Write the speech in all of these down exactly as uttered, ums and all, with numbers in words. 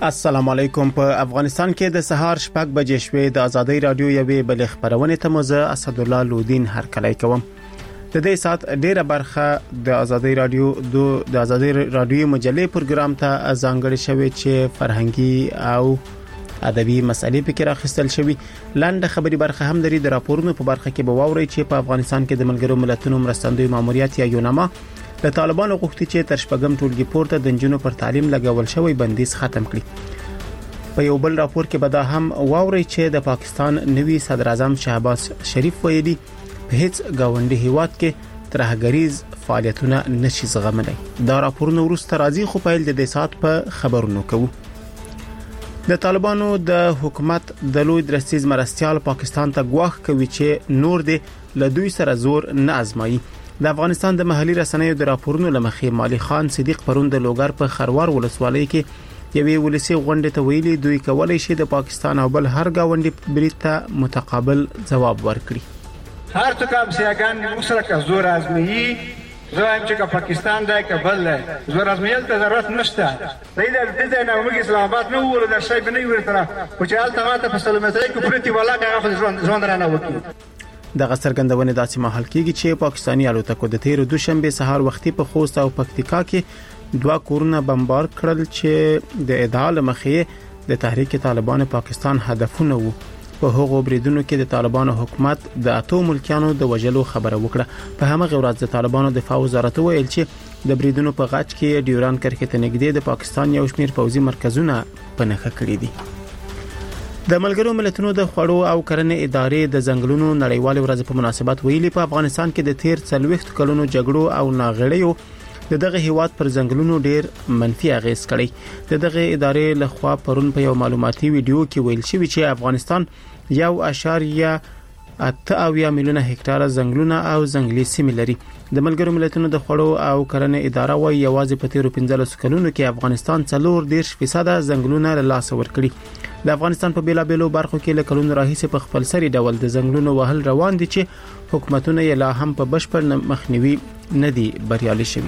السلام علیکم. په افغانستان کې د سهار شپږ بجې شوې د ازادي رادیو یوې بل خبرونه ته مزه اسدالله لودین هرکلی کوم. د دې سات ډیره برخه د ازادي رادیو د ازادي رادیو مجلې پروګرام ته ځانګړې شوې چې فرهنګي او ادبي مسالې پکې راخستل شوی. لاندې خبري برخه هم لري. د راپورونو په برخه کې به واوري چې په افغانستان کې د ملګرو ملتونو مرستندوی ماموریت یا یوناما د طالبانو غوښتي چې تر شپږم ټولګي پورته د جنونو پر تعلیم لګول شوی بندیز ختم کړي. په یو بل راپور کې به دا هم واوري چې د پاکستان نوي صدر اعظم شهباز شریف ویلي په هیڅ گاونډي هیواد کې ترهګریز فعالیتونه نشي زغملای. دا راپورونه ورسته راځي خو په دې سات په خبرونو کوو. د طالبانو د حکومت د لوی درستیز مرستيال پاکستان ته غواخ کوي چې نور دې له دوی سره زور نه ازمایي. د افغانستان د محلي رسنیو د راپورونو لمخې مالی خان صدیق پرون د لوګر په خروار ولسوالۍ کې یوې ولسی غونډه ته ویلي دوی کولای شي د پاکستان او بل هر گاونډي برید ته متقابل جواب ورکړي. هر څه کوم سیاګان مسره زور ازمایي زوایم چې پاکستان دای کبل زور ازمایل ته ضرورت نشته. دې دې نه موږ اسلام آباد نه ور در شي بنې ورته او چې حالت ماته په سلامتۍ کې پرتی ولا هغه ژوند ژوند رانه وکړي. د غسرګندونې داسې مهال کېږي چې پاکستاني الوتکو د تیر دوشنبه سهار وختي په خوست او پکتیکا کې دوه کورونه بمبار کړل چې د ادعا لمخې د تحریک طالبان پاکستان هدفونه وو. په هغو بریدونو کې د طالبانو حکومت د اتو ملکیانو د وجلو خبره وکړه. په همغه ورځ د طالبانو دفاع وزارت ویل چې د بریدونو په غاټ کې ډیوران کرښې ته نږدې د پاکستان یو شمېر پوځي مرکزونه په نښه کړی دي. د ملګرو ملتونو د خوړو او کرنې ادارې د ځنګلونو نړیوال ورځ په مناسبت ویلي په افغانستان کې د تیر څلويخت کلونو جګړو او ناغړیو د دغه هیواد پر ځنګلونو ډیر منفي اغیز کړی. د دغه ادارې لخوا پرون په یو معلوماتي ویډیو کې ویل شوی چې افغانستان یو اشاریه اته اویا میلیونه هکتاره ځنګلونه او ځنګلي سیمې لري. د ملګرو ملتونو د خوړو او کرنې اداره وايي یوازې په تیر پنځلس کلونو کې افغانستان څلور دیرش فیصد ځنګلونه له لاس ورکړي. د افغانستان په بیلابېلو برخو کې له کلونو راهیسې په خپل سری ډول د ځنګلونو وهل روان دي چې حکومتونه یې لا هم په بشپړ مخنیوي نه دي بریالي شوي.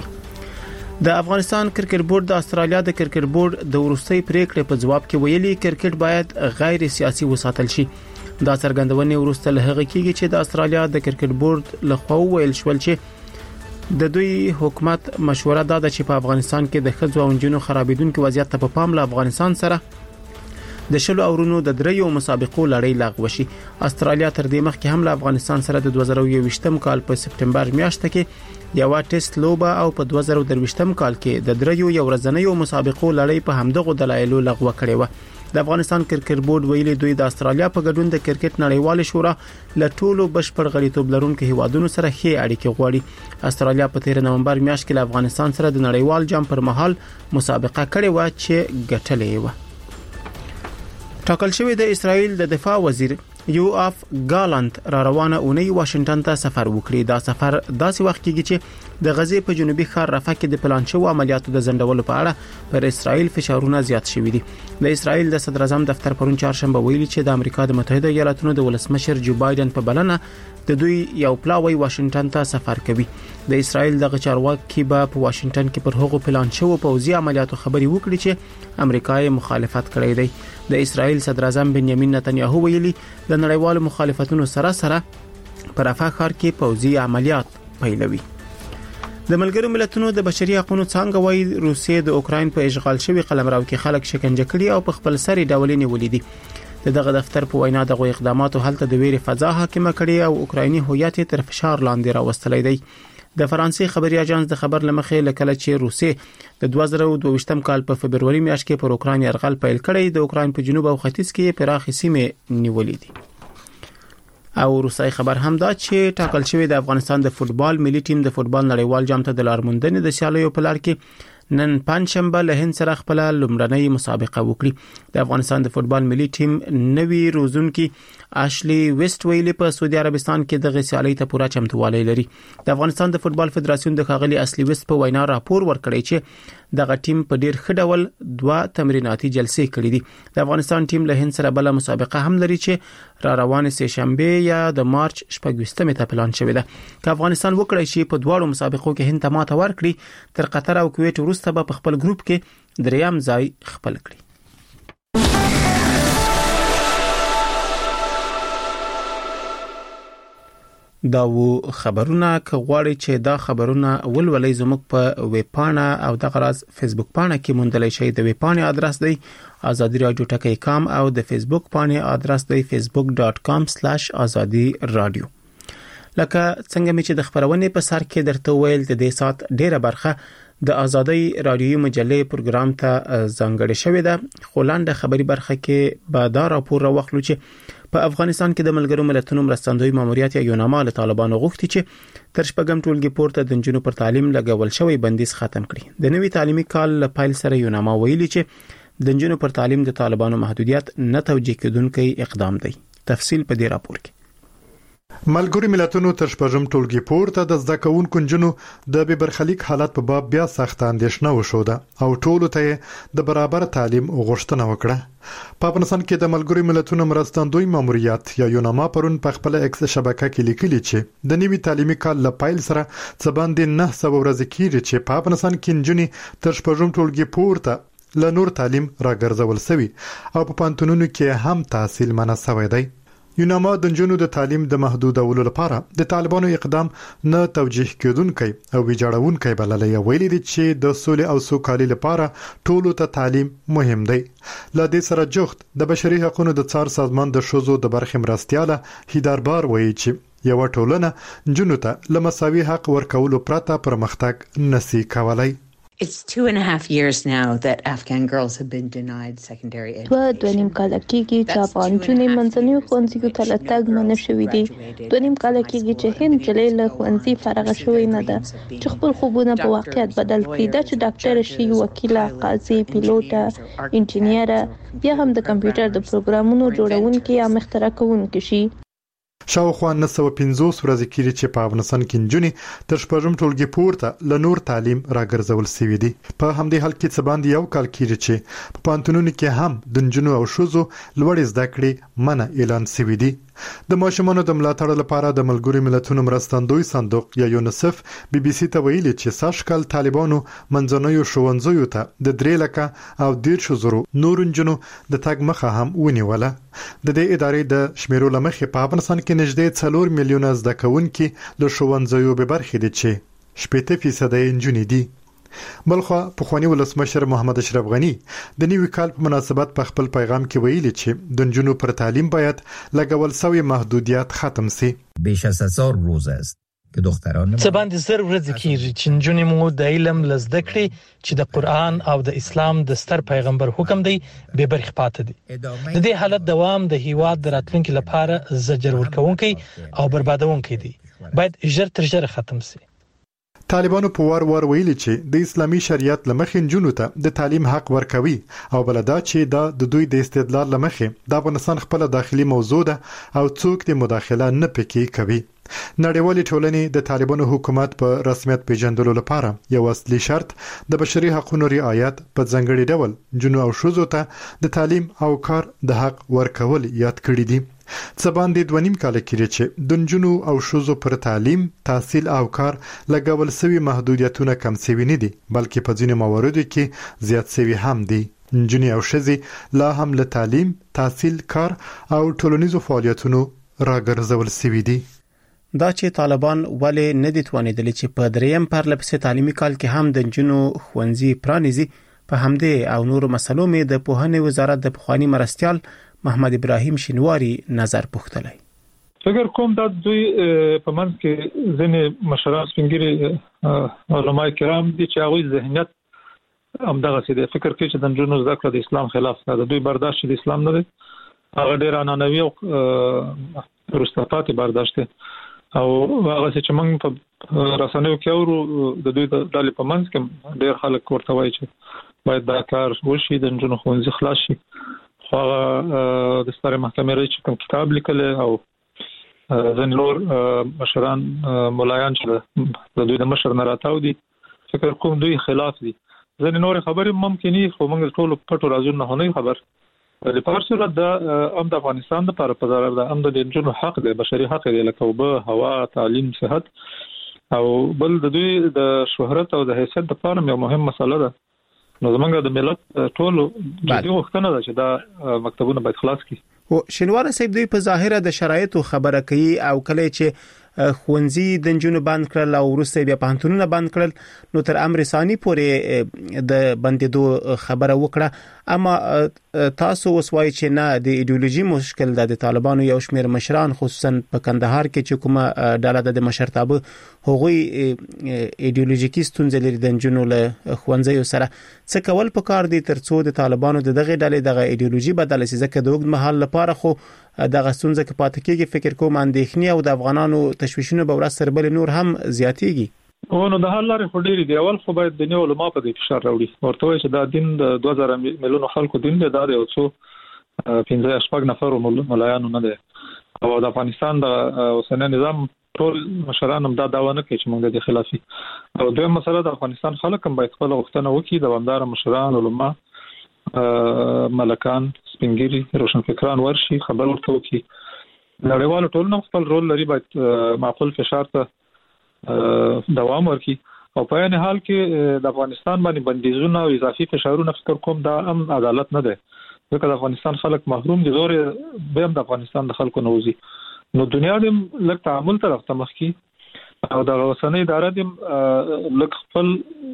د افغانستان کرکټ بورډ د استرالیا د کرکټ بورډ د ورستۍ پریکړې په جواب کې ویلي کرکټ باید غیر سیاسي وساتل شي. دا څرګندونه ورسته له هغه کېږي چې د استرالیا د کرکټ بورډ لخوا ویل شول چې د دوی حکومت مشوره ده چې په افغانستان کې د ښځو او نجونو خرابېدونکو وضعیت ته په پام له افغانستان سره د شلو اورونو د دریو مسابقو لړۍ لغوه شي. استرالیا تر دې مخکې هم له افغانستان سره د دوه زره یوویشتم کال په سپټمبر میاشت کې یو ټیسټ لوبه او په دوه زره درویشتم کال کې د دریو یو ورځنیو مسابقو لړۍ په همدغه دلایلو لغوه کړې و. د افغانستان کرکټ بورډ ویلي دوی د استرالیا په ګډون د کرکټ نړیوال شورا له ټولو بشپړ غړیتوب لرونکو هیوادونو سره ښې اړیکې غواړي. استرالیا په تیر نومبر میاشت کې له افغانستان سره د نړیوال جام پر مهال مسابقه کړې و چې ګټلې و. ټاکل شوی د اسرائیل د دفاع وزیر یوآف ګالانت را روانه اونۍ واشنگټن ته سفر وکړي. دا سفر داسې وخت کېږي چې د غزې په جنوبي ښار رفح کې د پلان شوو عملیاتو د ځنډولو په اړه پر اسرائیل فشارونه زیات شوي دي. د اسرائیل د صدر اعظم دفتر پرون چهارشنبه ویلي چې د امریکا د متحده ایالاتونو د ولسمشر جو بایدن په بلنه د دوی یو پلاوی واشنگټن ته سفر کوي. د اسرائیل د چارواکي په واشنگټن کې پر هغو پلان شوو پوځي عملیاتو خبري وکړي چې امریکا یې مخالفت کړی دی. د اسرائیل صدر اعظم بنیامین نتنیاهو ویلي د نړیوالو مخالفتونو سره سره پر رفح ښار کې پوځي عملیات پیلوي. د ملګرو ملتونو د بشري حقوقو څنګه وايي روسیې د اوکراین په اشغال شوی قلمرو کې خلک شکنجه کړي او په خپل سری ډولینې ولیدي. دغه دفتر په وینا دغه اقداماتو هلته د ویري فضا حاکمه کړي او اوکرایني هویت تر فشار لاندې راوستلې دی. د فرانسې خبري اژانس د خبر لمخې لکه چې روسیې د دوه زره دوه کال په فبرवरी میاشت کې پر اوکراین یرغل پیل کړی. د اوکراین په جنوب او ختیځ کې پراخې سیمې نیولې دي. او روسي خبر هم دا چې ټاکل شوی د افغانستان د فوتبال ملي ټیم د فوتبال نړیوال جام ته د لارموندنې د سیالیو په لار کې نن پنځشنبه له هند سره خپل لومړنۍ مسابقه وکړي. د افغانستان د فوتبال ملي ټیم نوی روزونکي اشلی ویسټ ویلی په سعودي عربستان کې د غسیالۍ ته پوره چمتووالی لري. د افغانستان د فوتبال فدراسیون د ښاغلي اصلي ویسټ په وینا راپور ورکړی چې دغه ټیم په ډیر ښه ډول دوه تمریناتي جلسې کړې دي. د افغانستان ټیم له هند سره بل مسابقه هم لري چې را روانه سه شنبه یا د مارچ شپږم ته پلان شوې ده. که افغانستان وکړي شي په دواړو مسابقو کې هند ته ماته ورکړي تر قطر او کویت وروسته به په خپل ګروپ کې دریم ځای خپل کړي. دا و خبرونه که غواړي چې دا خبرونه ولولئ زموږ په ویب پاڼه او د غراز فیسبوک پاڼه کې موندلای شئ. د ویب پاڼې ادرس دی ازادي رادیو ټکی کام او د فیسبوک پاڼې ادرس دی facebook dot com slash azadi radio. لکه څنګه مې چې د خبرونې په سر کې درته ویل د دې سات ډیره برخه د ازادي رادیو مجلې پروګرام ته ځانګړې شوې ده. خو لاندې خبري برخه کې به دا راپور راوخلو چې په افغانستان کې د ملګرو ملتونو مرستندوی ماموریت یا یوناما له طالبانو غوښتي چې تر شپږم ټولګي پورته د نجونو پر تعلیم لګول شوی بندیز ختم کړي. د نوي تعلیمي کال له پیل سره یوناما ویلي چې د نجونو پر تعلیم د طالبانو محدودیت نه توجیه کېدونکي اقدام دی. تفصیل په دې راپور کې. ملګرو ملتونو تر شپږم ټولګي پورته د زده کوونکو نجونو د بې برخلیک حالت په باب بیا سخت اندېښنه وشوده او ټولو ته د برابر تعلیم غوښتنه وکړه. په افغانستان کې د ملګرو ملتونو مرستندوی ماموریت یا یوناما پرون په خپل ایکس شبکه کې لیکلي چې د نوي تعلیمي کال له پیل سره څه باندې نه سو ورځې کېږي چې په افغانستان کې نجونې تر شپږم ټولګي پورته له نور تعلیم راګرځول شوی او په پانتونونو کې هم تحصیل منع شوی دی. یوناما د نجونو د تعلیم د محدودولو لپاره د طالبانو اقدام نه توجیه کېدونکي او ویجاړونکي بللی. ویلي دي چې د سولې او سوکالۍ لپاره ټولو ته تعلیم مهم دی. له دې سره جوخت د بشري حقوقو د څار سازمان د شوزو د برخې مرستياله هیداربار وایي چې یو ټولنه نجونو ته لمساوي حق ورکولو پرته پرمختګ نسی کولای. It's two and a half years now that Afghan girls have been denied secondary education. دوه دوه کال کېږي چې افغان جنې منځنیو ښوونځیو ته لتګ منع شوي دي. دوه نیم کال کېږي چې هند جلې له ښوونځي فارغه شوې نه ده چې خپل خوبونه په واقعیت بدل کړي. دا چې ډاکټر شي، وکیله، قاضي، پیلوټه، انجینیر یا هم د کمپیوټر د پروګرامونو جوړونکي یا مخترع کوونکي شي. شاوخوا نه سوه پنځوس ورځې کېږي چې په افغانستان کې نجونې تر شپږم ټولګي پورته له نور تعلیم راګرځول شوي دي. په همدې حال کې څه باندې یو کال کېږي چې په پانتونونو کې هم د نجونو او ښځو لوړې زده کړې منع اعلان شوي دي. د ماشومانو د ملاتړ لپاره د ملګرو ملتونو مرستندوی صندوق یا یونیسف بي بي سي ته ویلي چې ساشکل طالبانو منځنوي ښوونځیو ته د درې لکه او دیرشو زرو نور نجونو د تګ مخه هم ونیوله. د دې ادارې د شمیرو لمخې په افغانستان کې نږدې څلور میلیونه زده کوونکي له ښوونځیو به برخې دي چې شپږ فیصد یې نجونې دي. بلخوا پخوانی ولسمشر محمد اشرف غنی د نیوي کال په مناسبت په خپل پیغام کې ویلي چې د نجونو پر تعلیم باید لګول شوی محدودیت ختم شي. بیش از هزار روز است که دختران څه باندې زر ورځې کېږي چې نجونې مو د علم لزده کړي چې د قرآن او د اسلام د ستر پیغمبر حکم دی به برخه پاتې دي. د دې حالت دوام د هیواد د راتلونکو لپاره زجر ورکوونکی او بربادونکی دی. باید ژر تر ژره ختم شي. طالبانو په وار وار ویلي چې د اسلامي شریعت لمخې نجونو ته د تعلیم حق ورکوي او بلدا چې دا د دوی د استدلال لمخې د افغانستان خپل داخلي موضوع ده او څوک د مداخله نه پکې کوي. نړیوالې ټولنې د طالبانو حکومت په رسمیت پیژندلو لپاره یو اصلي شرط د بشري حقوقو رعایت په ځانګړي ډول نجونو او ښځو ته د تعلیم او کار د حق ورکول یاد کړی دي. څه باندې دوه نیم کال کېږي چې د نجونو او ښځو پر تعلیم، تحصیل او کار لګول شوي محدودیتونه کم شوي نه دي، بلکې په ځینو مواردو کې زیات شوي هم دي. نجونې او ښځې لا هم له تعلیم، تحصیل، کار او ټولنیزو فعالیتونو راګرځول شوي دي. دا چې طالبان ولې نه دي توانېدلي چې په دریم پرلپسې تعلیمي کال کې هم د نجونو ښوونځي پرانیزي. په همدې او نورو مسلو مې د پوهنې وزارت د پخوانی مرستیال محمد ابراهیم شینواری نظر پوښتلی. فکر کوم دا دوی په منځ کې ځینې مشران سپینګیري علماء کرام دي چې هغوی ذهنیت همدغه څه دی. فکر کوي چې د نجونو زده کړه د اسلام خلاف ده. د دوی برداشت د اسلام نه دی، هغه ډېر عنعنوي او وروسته پاتې برداشت دی. او هغه چې موږ په رسنیو کې اورو د دوی د ډلې په منځ کې ډېر خلک ورته وایي چې باید دا کار وشي، د نجونو ښوونځي خلاص شي. خو هغه د سترې محکمې رئیس چې کوم کتاب لیکلی او ځینې نور مشران ملایان چې د دوی د مشر نه راتاو دي، فکر کوم دوی خلاف دي. ځینې نورې خبرې ممکن وي خو موږ ټولو پټو رازونو نه نه خبر. د په هر صورت دا هم د افغانستان دپاره په ضرر ده، هم د نجونو حق دی، بشري حق دی، لکه اوبه، هوا، تعلیم، صحت. او بل د دوی د شهرت او د حیثیت دپاره یو مهم مسله ده نو زمونږ د ملت ټول جدي وختونه ده چې دا مکتبونه باید خلاص کړي. او شینوار صاحب دوی په ظاهره د شرایطو خبره کوي او کله چې خوندزي د جنونو بند کړل او وروسته بیا پانتونونه بند کړل نو تر امر ثاني پورې د بندیدو خبره وکړه. اما تاسو وسوای چې نه د ایدئولوژي مشکل د طالبانو یو شمېر مشران خصوصا په کندهار کې چې کومه ډله د مشرتابه هغوی ایدئولوژیکي ستونزې لري د جنونو له خوندزي سره څه کول پکار دي ترڅو د طالبانو د دغه ډلې دغه ایدئولوژي بدل شي ځکه د وګړو محل لپاره خو دغه ستونزه کې پاتې کېږي. فکر کوم اندېښنې او د افغانانو تشویشونه به ورځ سره بل نور هم زیاتېږي. او نو د حل لارې خو ډېرې دي. اول خو باید د نیو علماء په دې فشار راوړي ورته وایي چې دا دین د دوه زره میلیونو خلکو دین دی، دا د یو څو پنځه شپږ نفرو ملایانو نه دی. او د افغانستان د اوسنی نظام ټول مشران هم دا دعوا نه کوي چې موږ د خلافي. او دویم مسله د افغانستان خلک هم باید خپل غوښتنه وکړي د بمدار مشران علماء ملکان سپینګری روشنفکران ورشي خبر ورته وکړي. نړیوال ټولنه خپل رول لري، باید معقول فشار ته دوام ورکړي. او په عین حال کې د افغانستان باندې بندیزونه او اضافي فشارونه فکر کوم دا هم عدالت نه دی، ځکه د افغانستان خلک محروم دي. زور به هم د افغانستان د خلکو نوځي نو دنیا دې لږ تعامل طرف ته مخ کی او د اوسنۍ اداره دې لږ خپل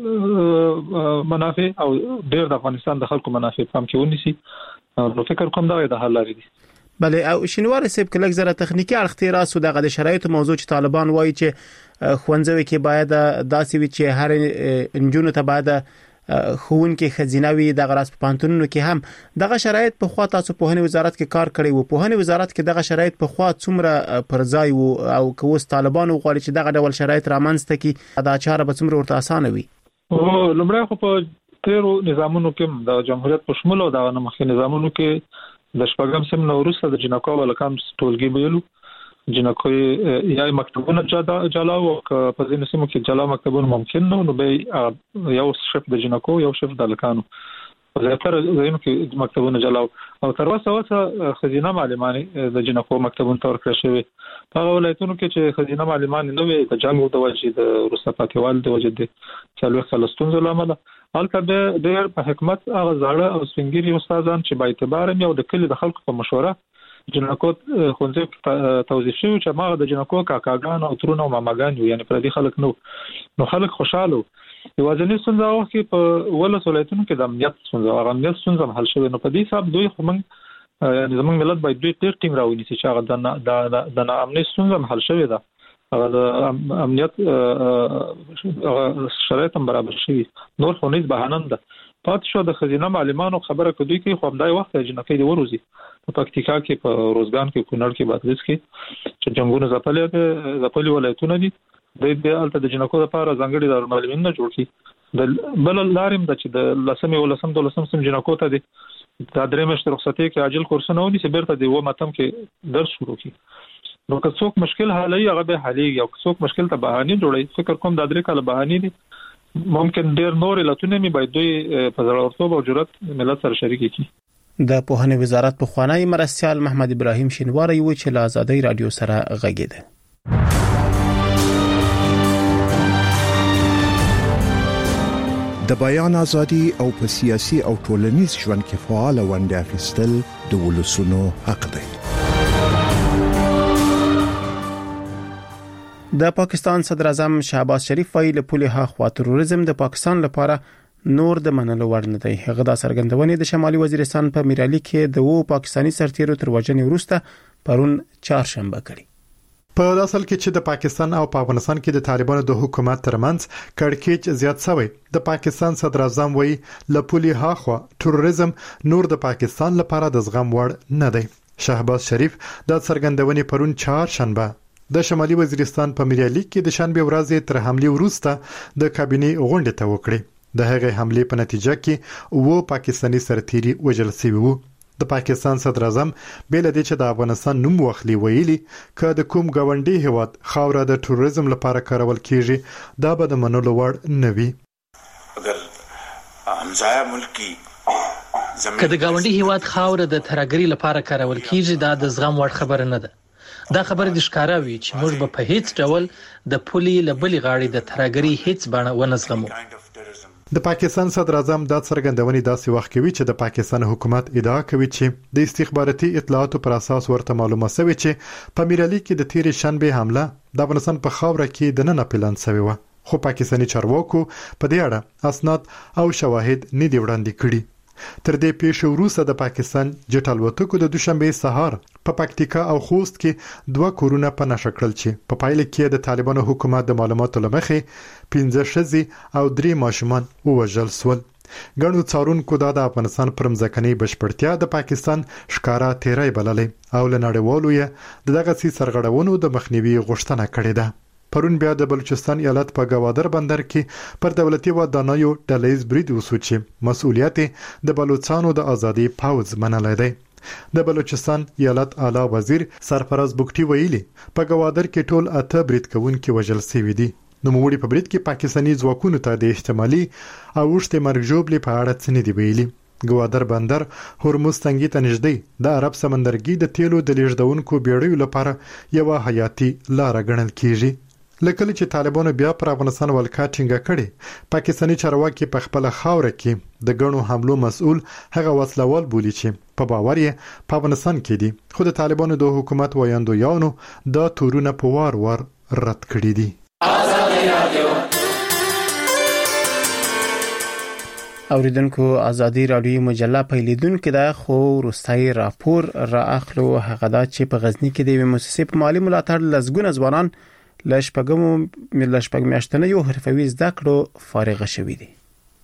منافع او ډېر د افغانستان د خلکو منافع پام کې ونیسي. نو فکر کوم دا د حل لري. بله او شینوار صاحب کله زره تخنیکی اړخ راسو دغه د شرایطو موضوع چې طالبان وایي چې خوندزوي کې باید داسې وي چې هر انجونو ته باید خون کې خزینوي د غراس په پانتونونو کې هم دغه شرایط په خوا تاسو په هنه وزارت کې کار کړی وو. په هنه وزارت کې دغه شرایط په خوا څومره پر ځای وو او کوس طالبان غواړي چې دغه ډول شرایط رامنځته کړي دا چاره به څومره ورته اسانه وي؟ او لمړی خو په تیرو نظامونو کې د جمهوریت په شمول او د مخکې نظامونو کې د شپږم سم نو وروسته د جنکو ولکم ټولګي ویلو جنکو یا مکتبونه جلا او په ځینو سیمو کې جلا مکتبونه ممکن نو نو به یو شف د جنکو یو شف د لکانو په زیاتره ځینو کې مکتبونه جلا او تر اوسه اوسه خزینه معلمانه د جنکو مکتبونه تور کړی شوی. په ولایتونو کې چې خزینه معلمانه نو د جنګ د وجې د روسه پاتېوال د وجې د چالو فلسطین زلامه حالته د ډېر په حکمت هغه زاړه او سپینګری استادان چې با اعتبار یو د کلی د خلکو په مشوره جنکو خونځي توظیف شو چې ما د جنکو کاکاګان او ترونه او ماماګان یعنی پر دې خلک نو نو خلک خوشاله یوازې څنګه وخت کې په ولس ولایتونو کې د امنیت څنګه هغه امنیت څنګه حل شوی نو په دې حساب دوی خو موږ یعنی زموږ ملت باید دوی ډېر ټینګ راوړي چې هغه د د امنیت څنګه حل شوی دا هغه د امنیت شرایط هم برابر شي. نور خو نه بهانه ده پات شو د خزینه معلمانو خبره کوي کې خو همدای وخت جنکې دی وروزي په پکتیکا کې په روزګان کې کونړ کې بادغیس کې چې جنگونه زپلې زپلې ولایتونه دي د دې الته د جنکو لپاره ځانګړي د معلمین نه جوړ کی د بل لارم د چې د لسمې ولسم د لسم سم جنکو ته دي د درې مشت رخصتي کې عاجل کورسونه ودي چې بیرته دی و ماتم کې درس شروع کی. نو که څوک مشکل حلي هغه به حلي او که څوک مشکل ته بهانه جوړي فکر کوم د درې کاله بهانه دي ممکن ډیر نور لاتونه می باید دوی په ضرورتوب او جرأت ملت سره شریک کړي. د پوهنې وزارت په خوانی مرستيال محمد ابراهیم شینواری و چې له آزادۍ رادیو سره غږیده. د بیان ازادي او په سیاسي او ټولنیز ژوند کې فعال ونډه اخیستل د ولسونو حق دی. د پاکستان صدر اعظم شهباز شریف ویلي پوله ها خوا تروریزم د پاکستان لپاره نور د منلو وړ نه دی. هغه د سرګندونې د شمالي وزیرستان په میرالي کې د وو پاکستانی سرتیرو تر وژنې وروسته پرون چهارشنبه کړی. په اصل کې چې د پاکستان او په افغانستان کې د طالبانو د حکومت ترمنځ کړکېچ زیات شوی د پاکستان صدر اعظم وی لپولی ها خوا تروریزم نور د پاکستان لپاره د زغم وړ نه دی. شهباز شریف د سرګندونې پرون چهارشنبه د شمالي وزیرستان په میرالي کې د شنبه ورځې تر حمله وروسته د کابینه غونډه ته وکړي. د هغې حمله په نتیجه کې وو پاکستانی سرتیري وژل شوی وو. د پاکستان صدر اعظم بیل دې چې د افغانستان نوم واخلي ویلي ک د کوم غونډي هواد خاوره د ټوریزم لپاره کارول کیږي دا به د منلو وړ نه وي. اگر همزایا ملکی که د غونډي هواد خاوره د ترګری لپاره کارول کیږي دا د زغم وړ خبره نه ده. دا خبره د ښکارا وی چې موږ به په هیڅ ډول د پولي لبلي غاړي د ترګری هیڅ بڼه ونزغمو. د پاکستان صدر اعظم دا څرګندونې داسې وخت کوي چې د پاکستان حکومت ادعا کوي چې د استخباراتي اطلاعاتو پر اساس ورته معلومه شوې چې په میرالي کې د تیرې شنبه حمله د افغانستان په خاوره کې د نن پلان شوی و، خو پاکستاني چارواکو په دې اړه اسناد او شواهد نه دی وړاندې کړي. تر دې پیښې وروسته د پاکستان جټ الوتکو د دوشنبه سهار په پکتیکا او خوست کې دوه کورونه په نشه کړل چې په پایله کې د طالبانو حکومت د معلوماتو لمخې پنځه ښځې او درې ماشومان ووژل شول. ګڼو څارونکو دا د افغانستان پر مځکنۍ بشپړتیا د پاکستان ښکارا تیری بللې او له نړیوالو یې دغه سي سرغړونو د مخنیوي غوښتنه کړې ده. پرون بیا د بلوچستان ایالت په گوادر بندر کې پر دولتي ودانیو ډلهیز برید وسو چې مسؤلیت د بلوچستانو د ازادي پاوز منلای دی. د بلوچستان ایالت اعلی وزیر سرفراز بوکټي ویلي په گوادر کې ټول اته برید کوونکي وژل شوي دي. نو موږ په برید کې پاکستاني ځواکونو ته د احتمالي او وشته مرګ جوړې په اړه څه نه دی ویلي. گوادر بندر هرمز تنګي ته نږدې د عرب سمندرګي د تیلو د لیږدونکو بیړیو لپاره یو حیاتي لار ګڼل کیږي. لکه چې طالبانو بیا پر افغانستان ولکا ټینګه کړي، پاکستاني چارواکي په خپل خاوره کې د غنو حملو مسؤل هغه وسلوال بولی چې په باور یې په افغانستان کې دي، خو د طالبانو د حکومت وایندویانو دا تورونه په وار وار رد کړي دي. اوریدونکو ازادي رادیو مجله پیلیدونکو د خو روستای راپور را اخلو هغه دا چې په غزنی کې د مؤسسې په مالی ملاتړ لزګونه ځوانان لشپګم ملشپګ میاشتنه یو حرفوي زده کړو فارغ شوي دي.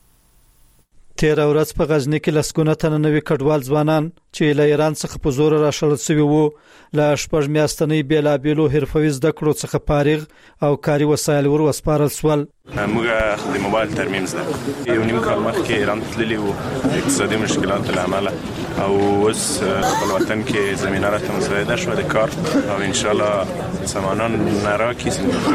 تیر ورځ په غزنی کې لسګونه تنه نوي کډوال ځوانان چې له ایران څخه په زور راشړل شوي وو له شپږ میاشتنې بیلابېلو حرفوي زده کړو څخه فارغ او کاري وسایل ور وسپارل سول. موږ د موبایل ترمیم زده یو نیم کال مخکې ایران تللی وو اقتصادي مشکلات له امله او اوس په وطن کې زمينه راته مساعده شو د کار او ان شاء الله سامانان ناراکي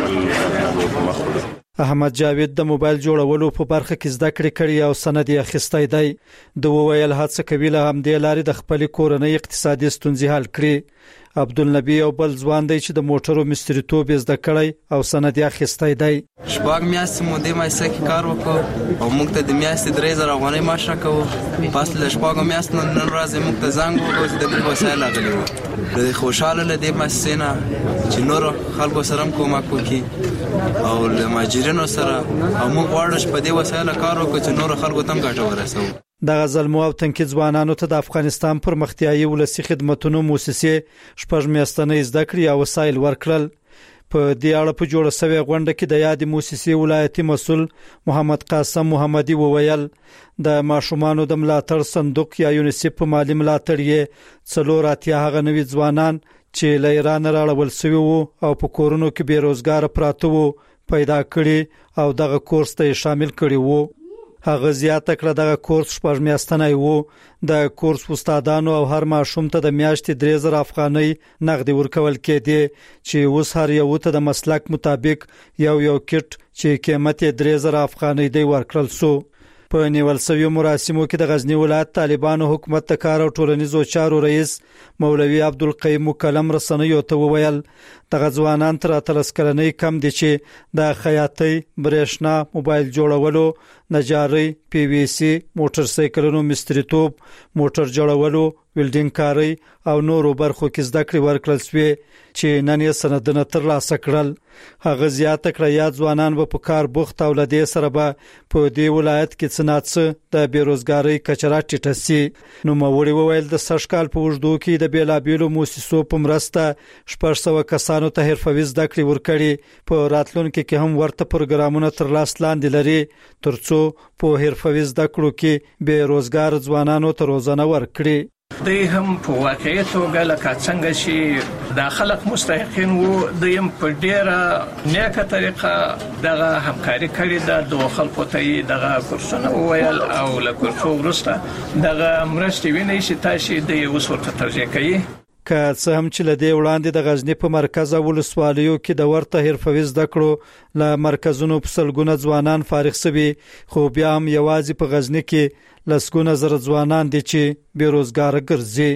سم مخلوق. احمد جاوید د موبایل جوړولو په برخه کې زده کړې کړې او سند یې اخیستی دی. د وویل هڅه کوي له همدې لارې د خپل کورنۍ اقتصادي ستونزې حل کړي. عبدالنبی او بل ځوان دی چې د موټرو مستریتوب زده کړی او سند یې اخیستی دی. شپږ میاشتې مو د مایسه کې کار وکړ او موږ ته د میاشتې درې زره افغانۍ معاش راکوو. پس له شپږ میاشتو نن ورځ موږ ته زنګ وکړ چې د موږ وسایل راغلي وو. د خوشاله له دې مؤسسې نه چې نور خلکو سره کومک وکړي او له ماجرینو سره او موږ غواړو چې په دې وسایل کار وکړو چې نور خلکو ته ګټه ورسوي. د غزلمو او تنکي ځوانانو ته د افغانستان پرمختیايي ولسي خدماتو مؤسسې شپږ میاشتنې زده کړې او وسایل ورکړل. په دې اړه په جوړه شوې غونډه کې د یاد مؤسسې ولایتي مسؤل محمد قاسم محمدي وویل د ماشومانو د ملاتړ صندوق یا یونیسف په مالی ملاتړ یې څلور اتیا هغه نوي ځوانان چې له ایران راړول شوي وو او په کورونو کې بیروزګار پراته وو پیدا کړي او دغه کورس ته شامل کړي وو. هغه زیاته کړه دغه کورس شپږ میاشتنی وو. د کورس استادانو او هر ماشوم ته د میاشتې درې زره افغانۍ نغدي ورکول کېدی چې اوس هر یو ته د مسلک مطابق یو یو کټ چې قیمت یې درې زره افغانۍ دی ورکړل سو. په نیول شویو مراسمو کې د غزنی ولایت طالبانو حکومت د کار او ټولنیزو چارو رئیس مولوی عبدالقیم مکلم رسنیو ته وویل دغه ځوانان تر اتلس کلنۍ کم دي چې د خیاطۍ، برېښنا، موبایل جوړولو، نجارۍ، پی وی سی، موټر سایکلونو مستریتوب، موټر جوړولو، ویلډینګ کاری او نورو برخو کې زده کړې ورکړل شوې چې نن یې سندونه ترلاسه کړل. هغه زیاته کړه یا ځوانان به په کار بوخت او لدې سره به په دې ولایت کې څه ناڅه د بیروزګارۍ کچره ټیټه سي. نوموړي وویل د سږ کال په اوږدو کې د بیلابېلو مؤسسو په مرسته شپږ سوه کسانو ته حرفوي زده کړې ورکړي. په راتلونکي کې هم ورته پروګرامونه تر لاس لاندې لري ترڅو په حرفوي زده کړو کې بیروزګار ځوانانو ته روزنه ورکړي. دوی هم په واقعي توګه لکه څنګه چې د خلک مستحقین وو دوی هم په ډیره نیکه طریقه دغه همکاري کړې ده. د خلکو ته دغه کورسونه وویل او له کورسو وروسته دغه مرستې ویني چې تاسو د اوس ورته توجیه کوي. که څه هم چې لدې وړاندې د غزنی په مرکز او ولسوالیو کې د ورته حرفوي زده کړو له مرکزونو په سلګونه ځوانان فارغ شوي، خو بیا هم یوازې په غزنی کې لسګونه زره ځوانان دي چې بیروزګار ګرځي.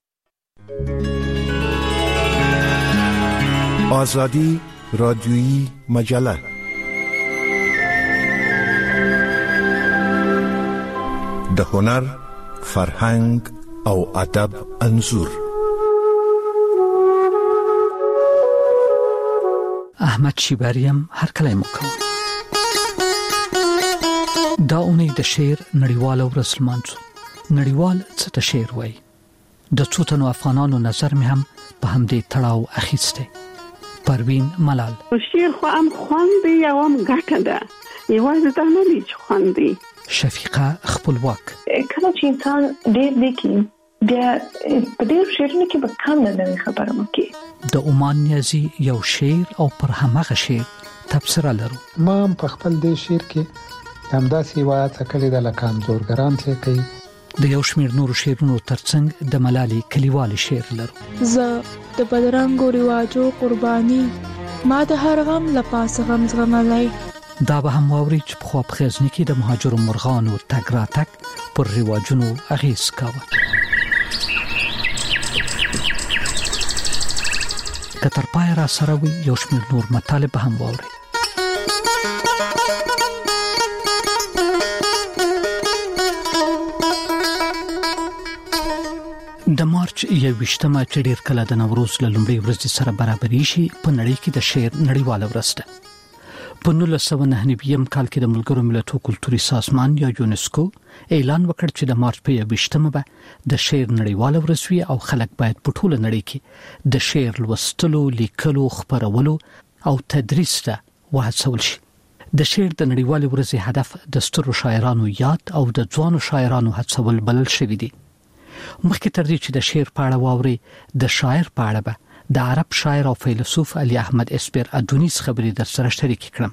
آزادی رادیویی مجله د هنر، فرهنګ او ادب انځور. احمد شیباریم هر کله مکو دا اونۍ د شعر نړیواله ورځ لمانځو. نړیوال څه ته شعر وایي؟ د څو تنو افغانانو نظر مې هم په همدې تړاو اخیسته. پروین ملال: شعر خو هم خوند دی او هم ګټه ده، یوازې دا نه دی چې خوند دی. شفیقه خپلواک: کله چې انسان ډېر لیکي بیا په ډېر شعرونو کې به کم نه نوې خبره وکړي. د عمان نیازي یو شعر او پر همغه شعر تبصره لرو. ما په خپل دې شعر کې همداسې روایت کړی د لکان زورګران څخه کوي. د یو شمېر نورو شعرونو ترڅنګ د ملالۍ کلیوالي شعر لرو. زه د بدرنګو رواجو قرباني، ما د هر غم لپاسه غم زغملی. دا به هم واوري چې په خوا په غزني کې د مهاجرو مرغانو تګ راتګ پر رواجونو اغېز کاوه. که تر پای را سره وي یو شمېر نور مطالب هم واوري. د مارچ یوویشتمه چې ډېر کله د نوروز له لومړۍ ورځې سره برابرې شي په نړۍ کې د شعر نړیواله ورځ ده. په نولس سوه نهه نوي کال کې د ملګرو ملتونو کلتوري سازمان یا یونسکو اعلان وکړ چې د مارچ په یوویشتمه به د شعر نړیواله ورځ وي او خلک باید په ټوله نړۍ کې د شعر لوستلو، لیکلو، خپرولو او تدریس ته وهڅول شي. د شعر د نړیوالې ورځې هدف د سترو شاعرانو یاد او د ځوانو شاعرانو هڅول بلل شوی دی. مخکې تر دې چې د شعر په اړه واوري، د شاعر په اړه به د عرب شاعر او فیلسوف علي احمد اسپر ادونیس خبرې در سره شریک کړم.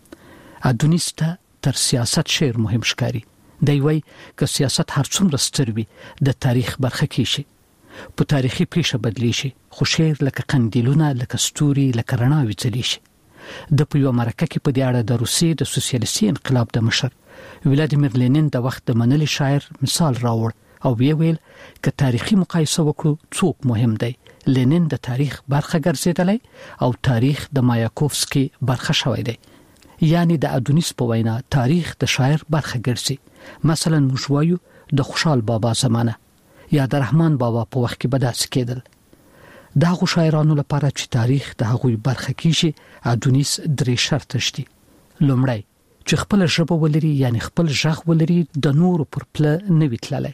ادونیس ته تر سیاست شعر مهم ښکاري. دی وایي که سیاست هر څومره ستر وي د تاریخ برخه کې شي، په تاریخي پیښه بدلی شي، خو شعر لکه قندیلونه، لکه ستوري، لکه رڼاوې ځلې شي. د په یوه مرکه کې په دې اړه د روسیې د سوسیالیستي انقلاب د مشر ولادیمیر لینین د وخت د منلي شاعر مثال راوړ او ویل که تاریخي مقایسه وکړو څوک مهم دی. لینین د تاریخ برخه ګرځیدلی او تاریخ د مایاکوفسکي برخه شوی دی. یعنی د ادونیس په وینا تاریخ د شاعر برخه ګرځي. مثلا موږ وایو د خوشحال بابا زمانه یا د رحمان بابا په وخت کې به داسې کېدل. د هغو شاعرانو لپاره چې تاریخ د هغوی برخه کیږي ادونیس درې شرطه شته. لومړی چې خپل ژبه ولري، یعنی خپل ژغ ولري، د نورو پر پله نه وي تللی.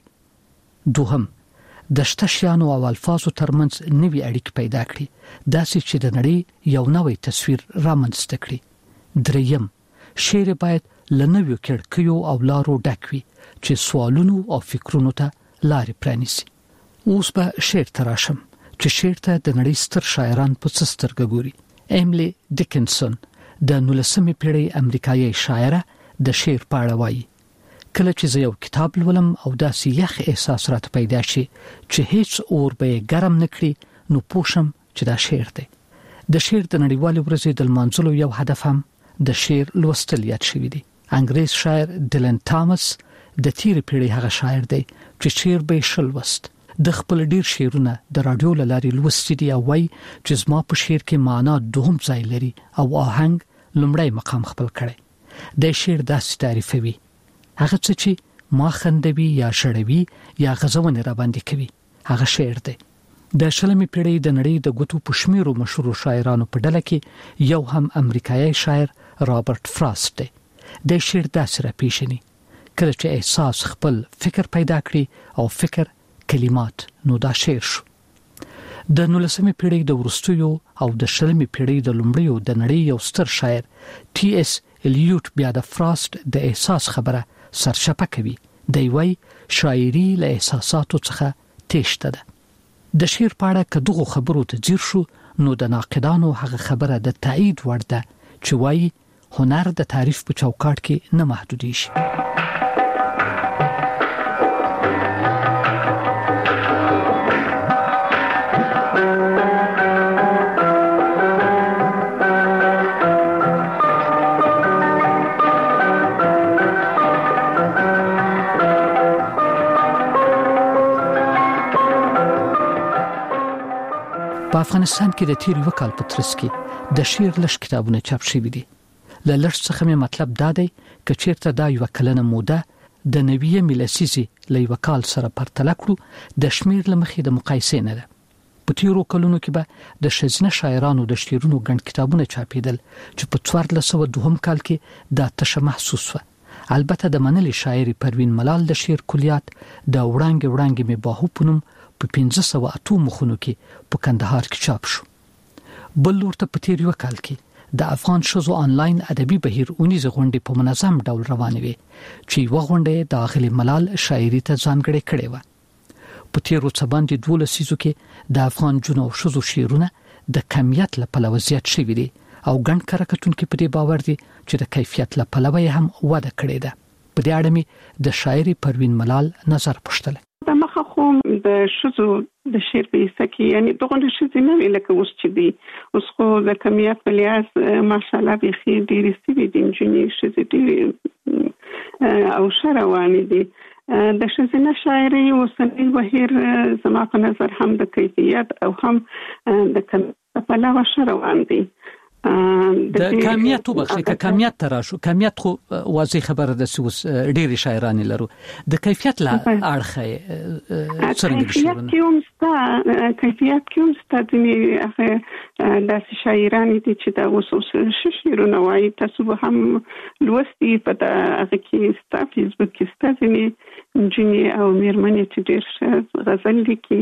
دوهم د شته شیانو او الفاظو ترمنځ نوې اړیکې پیدا کړي، داسې چې د نړۍ یو نوی تصویر رامنځته کړي. دریم شعر باید له نویو کړکیو او لارو ډک وي چې سوالونو او فکرونو ته لارې پرانیسي. اوس به شعر ته راشم چې شعر ته د نړۍ ستر شاعران په څه سترګه ګوري. ایملی ډیکنسون د نولسمې پیړۍ امریکایي شاعره د شعر په اړه وایي: کله چې زه یو کتاب لولم او داسې یخ احساس راته پیدا شي چې هیڅ اور به ګرم نه کړي، نو پوه شم چې دا شعر دی. د شعر د نړیوالې ورځې د لمانځلو یو هدف هم د شعر لوستل یاد شوی دی. انګریز شاعر ډیلن تامس د تیرې پیړۍ هغه شاعر دی چې شعر به شل وست. د خپل ډیر شعرونه د رادیو له لارې لوستي دي او وایي چې زما په شعر کې معنا دوهم ځای لري او آهنګ لومړی مقام خپل کړی. د شعر داسې تعریفوي: هغه څه چې ما خندوي یا شړوي یا غزونه را باندې کوي، هغه شعر دی. د شلمې پیړۍ د نړۍ د ګوتو په شمیرو مشهور شاعرانو په ډله کې یو هم امریکایي شاعر رابرټ فراست دی. د شعر داسې را پیژني: کله چې احساس خپل فکر پیدا کړي او فکر کلمات، نو دا شعر شو. د نولسمې پیړۍ د وروستیو او د شلمې پیړۍ د لومړیو د نړۍ یو ستر شاعر ټي اس الیوټ بیا د فراست د احساس خبره سرچپه کوي. دی وایي شاعري له احساساتو څخه تېشته ده. د شعر په اړه که دغو خبرو ته ځیر شو، نو د ناقدانو هغه خبره د تایید وړ ده چې وایي هنر د تعریف په چوکاټ کې نه محدودېږي. په افغانستان کې د تیر یو کال په ترڅ کې د شعر لږ کتابونه چاپ شوي دي. له لږ څخه مې مطلب دا دی چې چیرته دا یو کلنه موده د نویمې لسیزې له یو کال سره پرتله کړو د شمیر لمخې د مقایسې نه ده. په تیرو کلونو کې به د ښځینه شاعرانو د شعرونو ګڼ کتابونه چاپېدل چې په څوارلس سوه دوهم کال کې دا تشه محسوس وه. البته د منلې شاعري پروین ملال د شعر کلیات د وړانګې وړانګې مې باهو په نوم په پنځه سوه اتو مخونو کې په کندهار کې چاپ شو. بل لورته په تیر یو کال کې د افغان ښځو آنلاین ادبي بهیر اونیزه غونډې په منظم ډول روانې وي چې یوه غونډه د اغلې ملال شاعري ته ځانګړې کړې وه. په تیرو څه باندې دولس لسیزو کې د افغان جنو او ښځو شعرونه د کمیت له پلوه زیات شوي دي او ګڼ کره کتونکي په دې باور دي چې د کیفیت له پلوه یې هم وده کړې ده. په دې اړه مې د شاعري پروین ملال نظر پوښتلی. د مخه خو د شذو د شعر په حصہ کې یعنی دغه شذې نه ویل که اوس چې دی اوس خو د کمیت په لحاظ ماشاءالله بخي ډېرې سوي دي نجونې شذې ډېرې او ښه روانې دي. د ښځینه شاعري اوسنی بهیر زما په نظر هم د کیفیت او هم د کمیت په پلوه ښه روان دی. د کمیت وبخښه که کمیت ته راشو کمیت خو واضح خبره ده چې اوس ډېرې شاعرانې لرو د کیفیت له اړخه څرنګه دي شعرونه کیفیت کې هم ستا کیفیت کې هم ستا ځینې هغه داسې شاعرانې دي چې دا اوس اوس ښه شعرونه وایي. تاسو به هم لوستي په هغه کې ستا فیسبوک کې ستا ځینې نجونې او مېرمنې چې ډېر ښه غزل لیکي.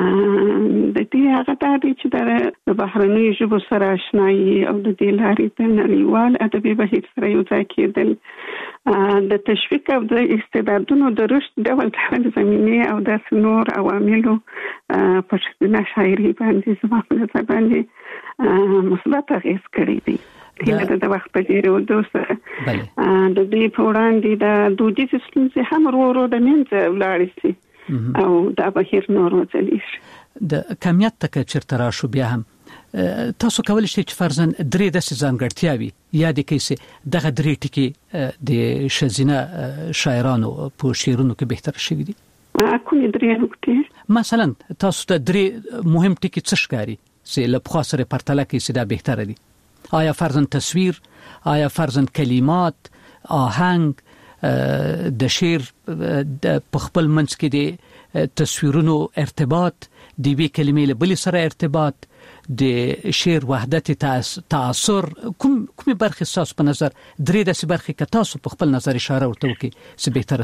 د دې هغه دا دی چې د بهرنیو ژبو سره اشنایي او د دې لارې د نړیوال ادبي بهیر سره یو ځای کېدل د تشویق او د استعدادونو د رشد ډول ډول زمینې او داسې نور عواملو په ښځینه شاعري باندې زما په نظر باندې مثبت اغېز کړی دی. هیله د وخت په تېرېدو سره د دې په وړاندې د دودیزې ستونزې هم ورو ورو د منځه ولاړې شي او دا بهیر نور وځلیږي. د کمیت ته که چېرته راشو بیا هم تاسو کولی شئ چې فرضاً درې داسې ځانګړتیاوې یادې کړئ چې دغه درې ټکي د ښځینه شاعرانو په شعرونو کې بهتره شوي دي؟ کومې درې نقطې؟ مثلا تاسو ته درې مهم ټکي څه ښکاري چې له پخوا سره پرتله کړئ چې دا بهتره دي؟ آیا فرضاً تصویر، آیا فرضاً کلمات، آهنګ، د شعر په خپل منځ کې د تصویرونو ارتباط، د یوې کلمې له بلې سره ارتباط، د شعر وحدت تاثر، کوم کومې برخې ستاسو په نظر درې داسې برخې که تاسو په خپل نظر اشاره ورته وکړئ چې بهتره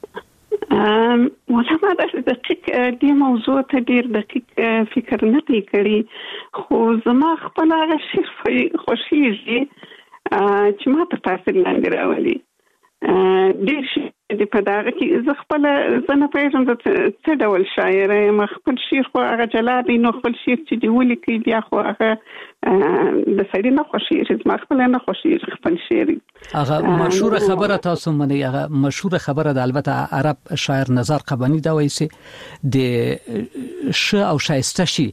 شوي؟ ولا ما داسې دقیق دې موضوع ته ډېر دقیق فکر نه دی کړی، خو زما خپل هغه شعر خوښېږي چې ما ته تاثیر لاندې راولي. ډېر شي د په دغه کې زه خپل زه نه پوهېږم څه ډول شاعره یم. خپل شعر خو هغه جلا دی، نو خپل شعر چې دې ولیکي بیا خو هغه د سړي نه خوښېږي، زما خپله نه خوښېږي خپل شعر. هغه مشهوره خبره تاسو منئ، هغه مشهوره خبره ده البته عرب شاعر نزار قبانی دا وایي چې د ښه او ښایسته شي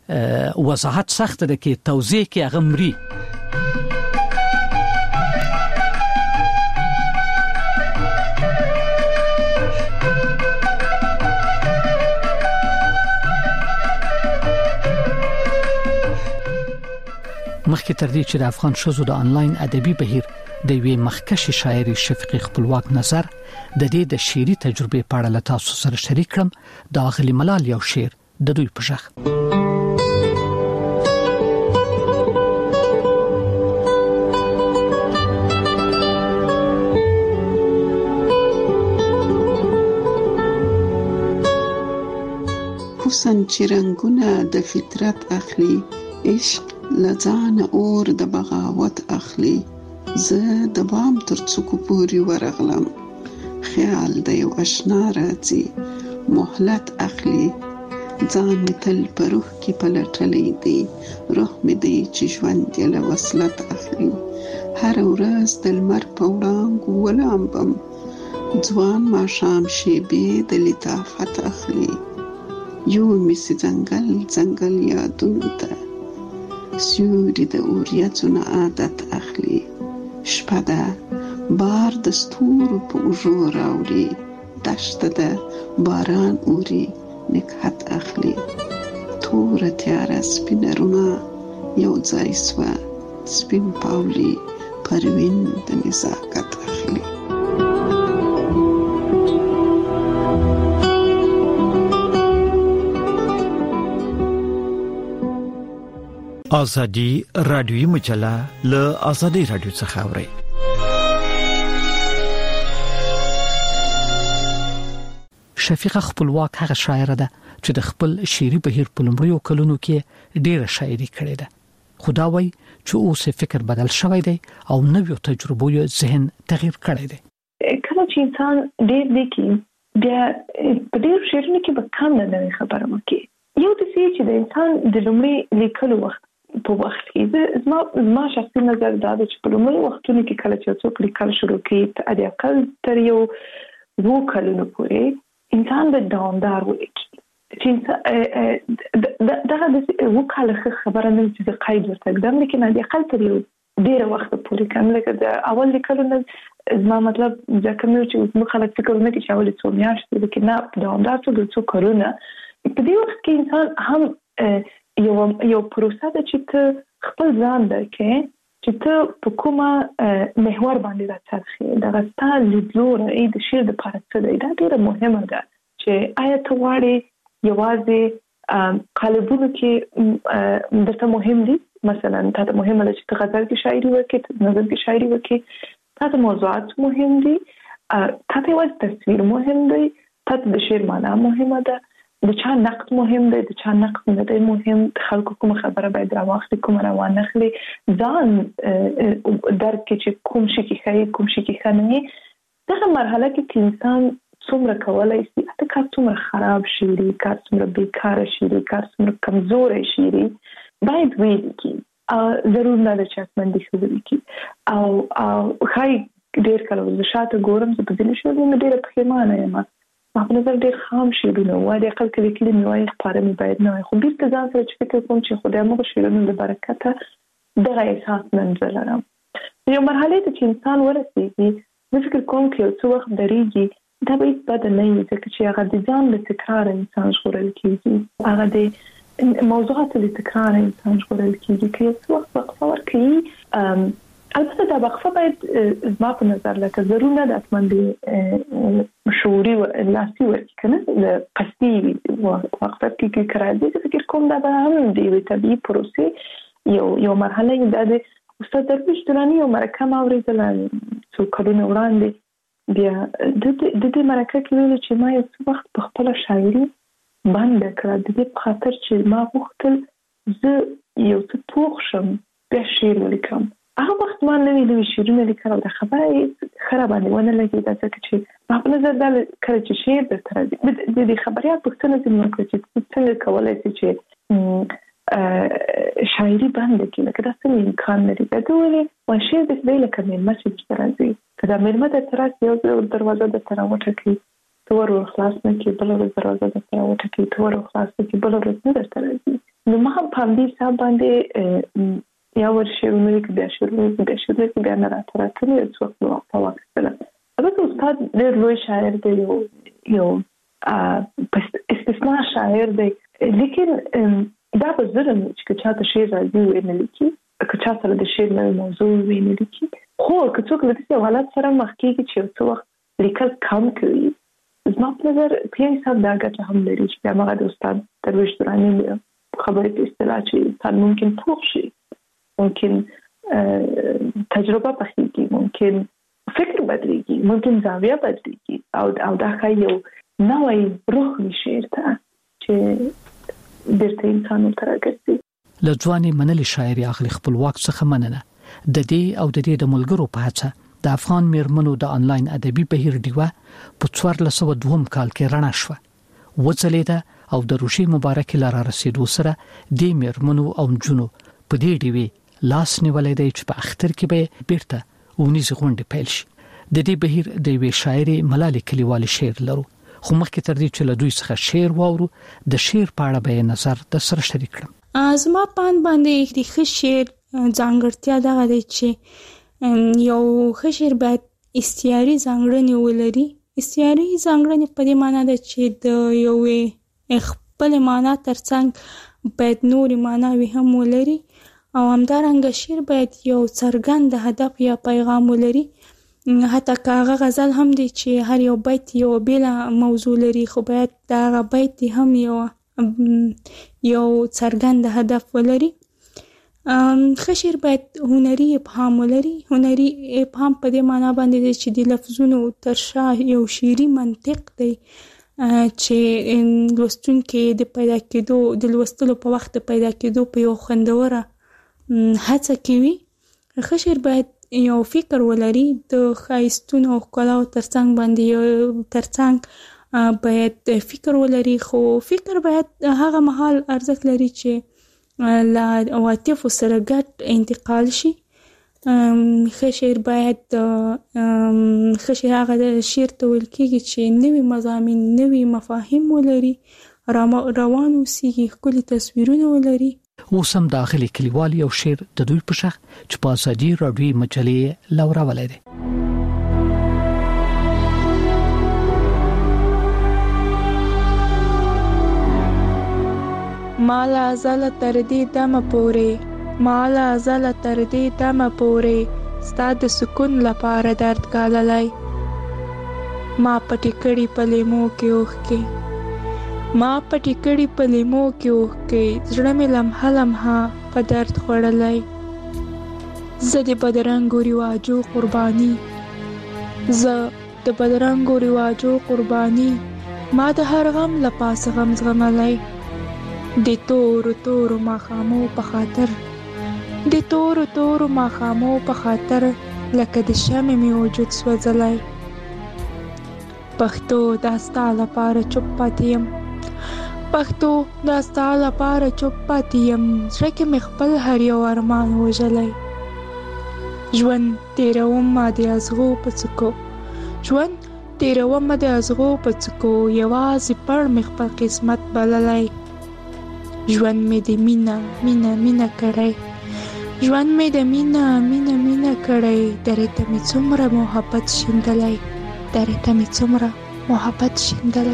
وضاحت سخته ده کې توضیح کې هغه مري. مخکې تر دې چې د افغان ښځو د آنلاین ادبي بهیر د یوې مخکښې شاعرې شفیقې خپلواک نظر د دې د شعري تجربې په اړه له تاسو سره شریک کړم. د اغلې ملال یو شعر د دوی په غږ. حسن چې رنگونه د فطرت اخلي، عشق لځان اور د بغاوت اخلي. زه د بام تر څوکو پورې ورغلم، خیال د یو آشنا راځي مهلت اخلي. ځان می تل په روح کې پلټلی دی، روح می دی چې ژوند یې له وصلت اخلي. هر ورځ د لمر په وړانګو ولامبم، ځوان ماښام شیبې د لطافت اخلي. یو می سي ځنګل ځنګل یادونو ته، سیوری د اوریځو نه عادت اخلي. شپه ده بار د ستورو په اوږو راوړي، دښته ده باران اوري نکهت اخلي. توره تیاره سپینه رڼا یو ځای سوه، سپین پاولي پروین د نزاکت اخلي. ازادي رادیوي مجله له ازادي رادیو څخه اوري. شفیقه خپلواک هغه شاعر ده چې د خپل شعري بهیر په لومړیو کلونو کې ډېره شاعري کړې ده. خدا وایي چې اوس فکر بدل شوی دی او نویو تجربو یې ذهن تغییر کړی دی. کله چې انسان ډېر لیکي بیا په ډېر شعرونو کې به کم نه نوې خبره وکړي. یو د څه چې د انسان د لومړي لیکلو وخت په وخت کې زما زما شخصي نظر دا دی چې په لومړي وختونو کې کله چې څوک لیکل شروع کوي د اقل تر یو وو کلونو پورې انسان به دوامدار ولیکي. چې دغه د وو کال خبره نه چې د قید ورته اقدام لیکي نه د اقل تر یو ډېر وخت پورې کوم لکه د اول لیکلو نه زما مطلب ځکه نو چې موږ خلک فکر نه کوي چې اول څو میاشتې لیکي نه دوامدار څو څو کارونه په دې وخت کې انسان هم یو یو پروسه ده چې ته خپل ځان درکې چې ته په کومه محور باندې راځې دغه ستاسو لیدلوره د شعر د لپاره څه دی دا ډېره مهمه ده چې آیا ته غواړې یوازې قالبونو کې درته مهم دي مثلا ته مهمه ده چې ته غزل کې شاعري وکړې ته نظم کې شاعري وکړې ته موضوعات مهم دي ته یوازې تصویر مهم دی ته د شعر معنا مهمه ده د چا نقد مهم دی د چا نقد نه دی مهم خلکو کوم خبره باید راوخلي کوم روان نخلي ځان درک چې کوم شي کې خیر کوم شي کې خنه دغه مرحله کې انسان څومره کولای شي اته کار څومره خراب شي کار څومره بیکاره شي کار څومره کمزور شي باید ویل کی ضرور نه د چاتمندي خبرې کی او او خای ډیر کله د شاته ګورم چې په دې شو نو ډیر پښیمانه یم په نظر ډیر خام شیرونه وای د خپل کلی کلی نوای خبره مې باید نه خو بیرته ځان سره چې فکر کوم چې خدای مو شیرونه د برکته دغه احساس منځ لرم یو مرحله ته چې انسان ورسېږي زه فکر کوم چې یو څو وخت درېږي دا به بد نه وي ځکه چې هغه د ځان له تکرار انسان ژغورل کېږي هغه د موضوعات له تکرار انسان ژغورل کېږي که یو څه وخت وقفه ورکوي البته دا وقفه باید زما په نظر لکه ضرور نه ده حتما د شعوري لاسي ورکړي که نه د قصدي وقفه کې که راځي زه فکر کوم دا به هم د یوې طبیعي پروسې یو یو مرحله یې دا د استاد درویش دراني یو مرکه ما اورېدله څو کلونه وړاندې بیا د دې مرکه کې ویل چې ما یو څه وخت په خپله شاعري بنده کړه د دې په خاطر چې ما غوښتل زه یو څه پوخ شم بیا شعر ولیکم هغه وخت ما نوي نوي شعرونه لیکل او د خبره ښه راباندې ونه لګېده ځکه چې ما په نظر دا کله چې شعر درته راځي د دې خبریال پوښتنه ځینې وکړه چې څنګه کولی شي چې شاعري بنده کړي لکه دا څنګه امکان لري دا ده ویلې وایي شعر داسې دی لکه مېلمه چې درته راځي که دا مېلمه درته راسي یو دروازه درته راوټکوي ته ور خلاص نه کړي بله ورځ دروازه درته راوټکوي ته ور خلاص نه کړي بله ورځ نه درته راځي نو ما هم په همدې حساب باندې یا ور شعرونه لیکي بیا شعرونه لیکي بیا شعرونه لیکي بیا نه راته راتلې یو څه وخت مې وقفه واخیستله البته استاد ډېر لوی شاعر دی یو یو استثناء شاعر دی لیکن دا به ظلم چې که چاته شعر راځي ویې نه لیکي که چا سره د شعر نوې موضوع ویې نه لیکي خو که څوک له داسې حالت سره مخ کېږي چې یو څه وخت لیکل کم کوي زما په نظر په یو حساب دا ګټه هم لري چې بیا هماغه د استاد درویش دراني خبرې په اصطلاح چې انسان ممکن پوخ شي ممکن تجربه پخېږي ممکن فکر بدلېږي ممکن زاویه بدلېږي او او دا ښایي یو نوی روح وي شعر ته چې بیرته انسان ورته راګرځي. له ځوانې منلې شاعري اغلې خپلواک څخه مننه د دې او د دې د ملګرو په هڅه د افغان میرمنو د انلاین ادبي بهیر ډیوه په څوارلس سوه دوه کال کې رڼا شوه وځلېده او د روشي مبارکې لاره رسیدو سره د میرمنو او نجونو په دې ډیوې لاس نیولې دی چې په اختر کې به بیرته ونیزي غونډې پیل شي د دې بهیر د یوې شاعرې ملالۍ کلیوالې شعر لرو خو مخکې تر دې چې له دوی څخه شعر واورو د شعر په اړه به نظر د سره شریک کړم. زما پان باندې د ښه شعر ځانګړتیا دغه دی چې یو ښه شعر باید استعاري ځانګړنې ولري. استعاري ځانګړنې په دې معنی ده چې د یوې خپلې معنا ترڅنګ باید نورې معناوې هم ولري او همدارنګه شعر باید یو څرګند هدف یا پیغام ولري حتی که هغه غزل هم دی چې هر یو بیت یو بېله موضوع لري خو باید د هغه بیت هم یو یو څرګند هدف ولري. ښه شعر باید هنري ابهام ولري. هنري ابهام په دې معنا باندې دی چې د لفظونو تر شا یو شعري منطق دی چې لوستونکي د پیدا کېدو د لوستلو په وخت د پیدا کېدو په یو خوندوره هڅه کوي. ښه شعر باید یو فکر ولري د ښایستونو او ښکلاو ترڅنګ باندې ترڅنګ باید فکر ولري، خو فکر باید هغه مهال ارزښت لري چې له عواطفو سره ګډ انتقال شي. ښه شعر باید ښه شعر هغه شعر ته ویل کېږي چې نوي مضامین نوي مفاهیم ولري، روان اوسېږي، ښکلي تصویرونه ولري. اوس هم د اغلې کلیوالي او شعر د دوی په شخ چې په ازادي راډیوي مجلې لوراولی دی. مالا ازله تر دې دمه پورې مالا ازله تر دې دمه پورې ستا د سکون لپاره درد ګاللی، ما پټې کړي په لیمو کې اوښکې ما پټې کړي په لیمو کې اوښکې زړه مې لمحه لمحه په درد خوړلی. زه د بدرنګو رواجو قرباني زه د بدرنګو رواجو قرباني ما د هر غم له پاسه غم زغملی. د تورو تورو ماښامو په خاطر د تورو تورو ماښامو په خاطر لکه د شمع مې وجود سوځلی. پښتو دا ستا لپاره چوپ پاتې یم پښتو دا ستا لپاره چوپ پاتې یم زړه کې مې خپل هر یو ارمان وژلی. ژوند تېرومه د ازغو په څکو ژوند تېرومه د ازغو په څکو یوازې پړ مې خپل قسمت بللی. ژوند مې د مینا مینا مینا کړی ژوند مې د مینا مینا مینا کړی درې ته مې څومره محبت شیندلی درې ته مې څومره محبت شیندلی.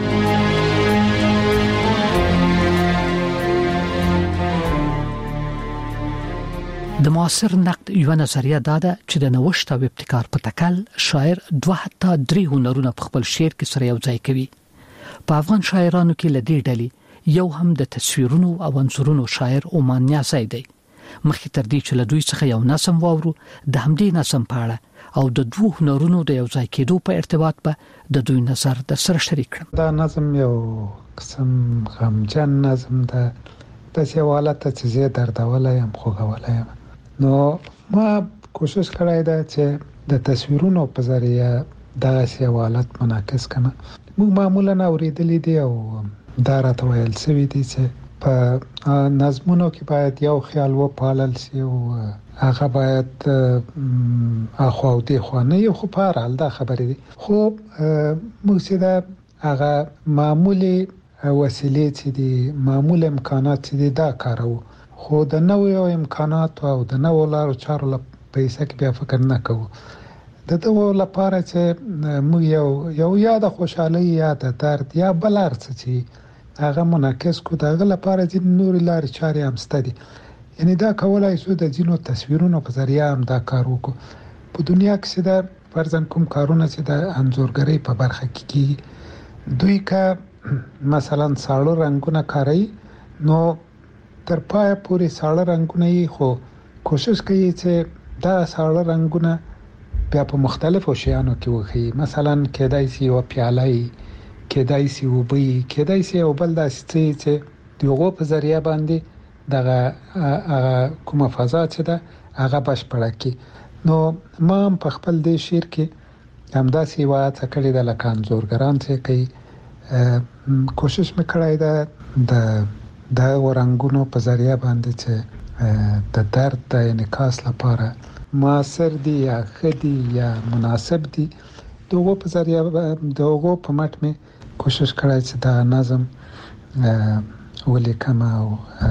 د معاصر نقد یو نظریه دا ده چې د نوښت او ابتکار په تکل شاعر دوه حتی درې هنرونه په خپل شعر کې سره یو ځای کوي. په افغان شاعرانو کې لدې ډلې یو هم د تصویرونو او انځورونو شاعر عمان نیازی دی. مخکې تر دې چې له دوی څخه یو نظم واورو د همدې نظم په اړه او د دوه هنرونو د یو ځای کېدو په ارتباط به د دوی نظر در سره شریک کړم. دا نظم یو قسم غمجن نظم ده، داسې یو حالت چې زه دردولی یم خوږولی یم. نو ما کوشش کړی ده چې د تصویرونو په ذریعه دغسې یو حالت منعکس کړم. موږ معمولا اورېدلی دي او دا راته ویل شوي دي چې په نظمونو کې باید یو خیال وپالل شي او هغه باید اخوا او دېخوا نه یو، خو په هر حال دا خبرې دي. خو موږ چې دا هغه معمولي وسیلې چې دي معمول امکانات چې دي دا کاروو، خو د نویو امکاناتو او د نوو لارو چارو په حصه کې بیا فکر نه کوو. د دغو لپاره چې موږ یو یو یا د خوشحالۍ یا د درد یا بل هر څه چې هغه منعکس کو، د هغه لپاره ځینې نورې لارې چارې هم شته دي. یعنې دا کولی شو د ځینو تصویرونو په ذریعه هم دا کار وکړو. په دنیا کې چې دا فرضاً کوم کارونه چې د انځورګرۍ په برخه کې کېږي، دوی که مثلا ساړه رنګونه کاروي نو تر پایه پورې ساړه رنګونه یې، خو کوشش کوي چې دا ساړه رنګونه بیا په مختلفو شیانو کې وښیي. مثلا کېدای شي یوه پیاله وي، کېدای شي اوبه وي، کېدای شي یو بل داسې څه چې د هغو په ذریعه باندې دغه کومه فضا چې ده هغه بشپړه کړي. نو ما هم په خپل دې شعر کې همداسې یوه هڅه کړې ده لکه انځورګران چې کوي. کوشش مې کړی ده د دغو رنګونو په ذریعه باندې چې د درد د انعکاس لپاره معاصر دي یا ښه دي یا مناسب دي، د هغو په ذریعه د هغو په مټ مې کوشش کړی چې دا نظم ولیکم او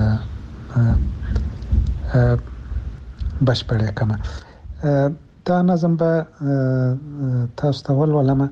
بشپړ کړم. دا نظم به تاسو ته ولولم.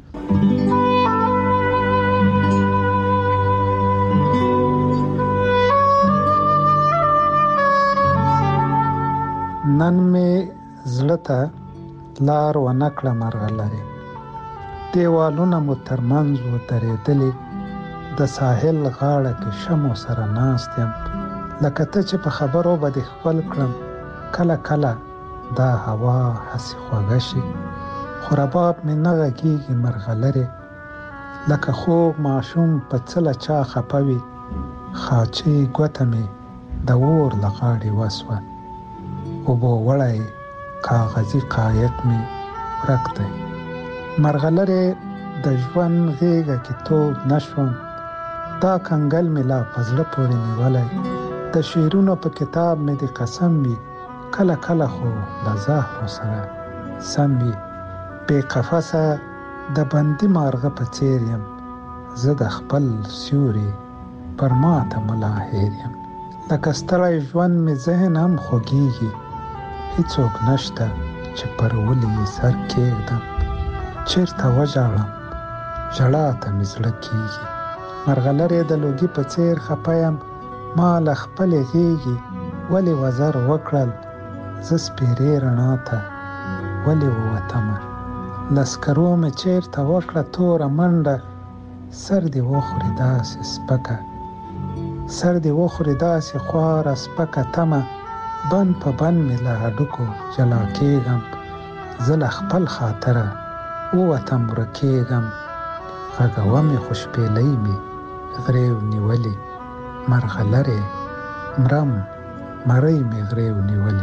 نن مې زړه ته لار و نکړه مرغلرې، دیوالونه مو ترمنځ و درېدلې، د ساحل غاړه کې شمو سره ناست یم، لکه ته چې په خبرو به خپل کړم کله کله دا هوا هسې خوږه شي خو رباب مې نه غږیږي مرغلرې لکه خوب ماشوم په څله چا خپه وي خاچې ګوته مې د اور له غاړې وسوه اوبو وړی کاغذي قایق مې ورک دی مرغلرې د ژوند غېږه کې تود نه شوم دا کنګل مې لا په زړه پورې نیولی د شعرونو په کتاب مې د قسم وي کله کله خو له زهرو سره سم وي بې قفسه د بندي مارغه په څېر یم زه د خپل سیوري پر ماته ملا هېر یم لکه ستړی ژوند مې ذهن هم خوږېږي هیڅوک نشته چې پر ولې سر کېږدم چېرته وژاړم ژړا ته مې زړه کېږي مرغلرې د لوګي په څېر خپه یم ما له خپلې غېږې ولې وزر وکړل زه سپېرې رڼا ته ولې ووتمه لسکرو مې چېرته وکړه توره منډه سر دې وخوري داسې سپکه سر دې وخوري داسې خواره سپکه تمه بند په بند مې له هډوکو جلا کېږم زه له خپل خاطره ووتم ورکېږم غږوه مې خو شپېلۍ مې غریو نیولې مرغلرې مرم مرۍ مې غریو نیولې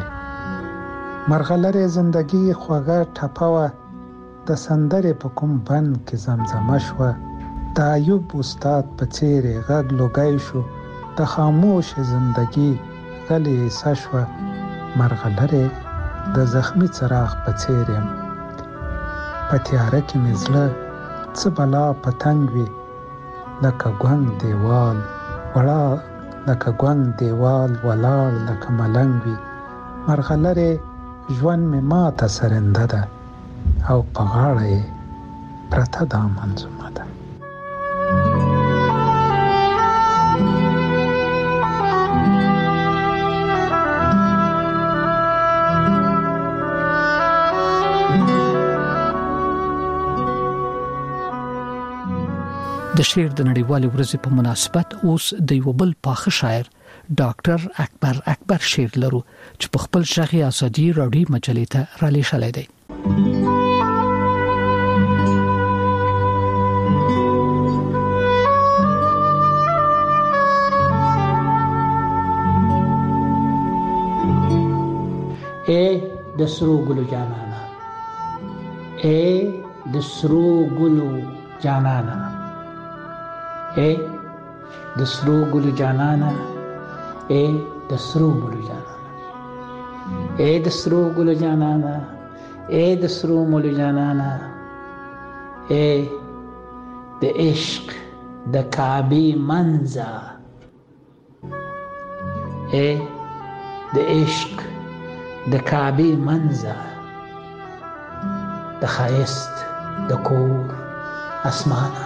مرغلرې زندګي خوږه ټپه وه د سندرې په کوم بند کې زمزمه شوه د ایوب استاد په څېر غږ لوګی شو د خاموش زندګي غلې ایسه شوه مرغلرې د زخمي څراغ په څېر یم په تیاره کې مې زړه څه بلا پتنګ وي لکه ګونګ دیوال وړا لکه ګونګ دیوال ولاړ لکه ملنګ وي مرغلرې ژوند مې ماته سرنده ده او په غاړه یې پرته دا منظومه ده د شعر د نړیوالې ورځې په مناسبت اوس د یو بل پاخه شاعر ډاکټر اکبر اکبر شعر لرو چې په خپل شغي ازادي راډیو مجلې ته را لېږلی دی اے د سرو ګلو جانانا اے د سرو ګلو جانانا اے د سرو ګلو جانانا اے د سرو ګلو جانانا اے د سرو ګلو جانانا اے د سرو ګلو جانانا اے د عشق د کعبه منزا اے د عشق د کعبه منزا د خایست د کور اسمانه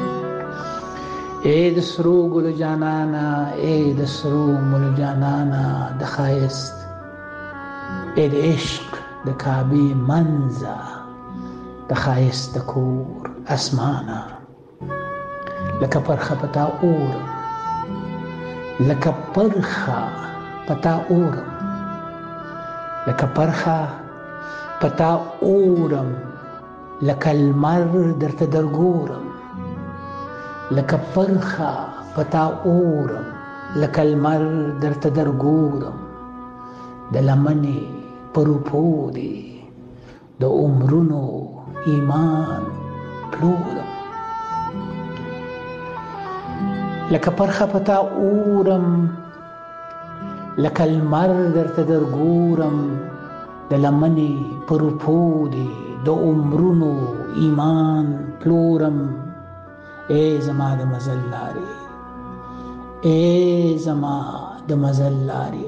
اے د سرو ګل جانانا اے د سرو مل جانانا د خایست اے د عشق د کعبه منزا د خایست د کور اسمانه لکه پرخه پتا اور لکه پرخه پتا اور لکه پرخه پتا اورم لکه المر درته درګورم لکه پرخه پتا اورم لکه المر درته درګورم د لمنې پروپو دی د عمرونو ایمان پلورم لکه پرخه پتا اورم لکه المر درته درګورم د لمنې پروپو دی د عمرونو ایمان پلورم اے زما د مزل لارې اے زما د مزل لارې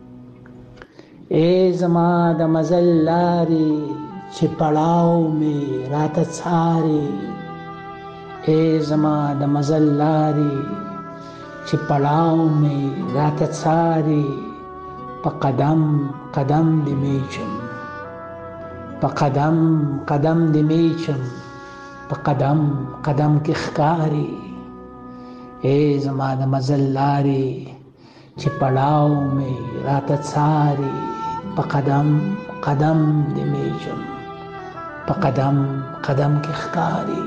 اے زما د مزل لارې چې پړاو مې راته څارې اے زما د مزل لارې چې پړاو مې راته څارې په قدم قدم دې میچم په قدم قدم دې میچم په قدم قدم کې ښکارې اے زما د مزل لارې چې پړاو مې راته څاري په قدم قدم دې میچم په قدم قدم کې ښکاري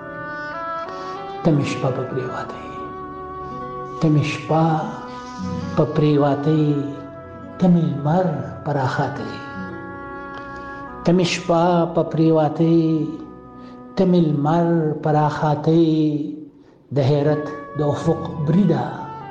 ته مې شپه په پرېواتې ته مې شپه په پرېواتې ته مې لمر په راخاتې ته مې شپه په پرېواتې ته مې لمر په راخاتې د حیرت د افق بریده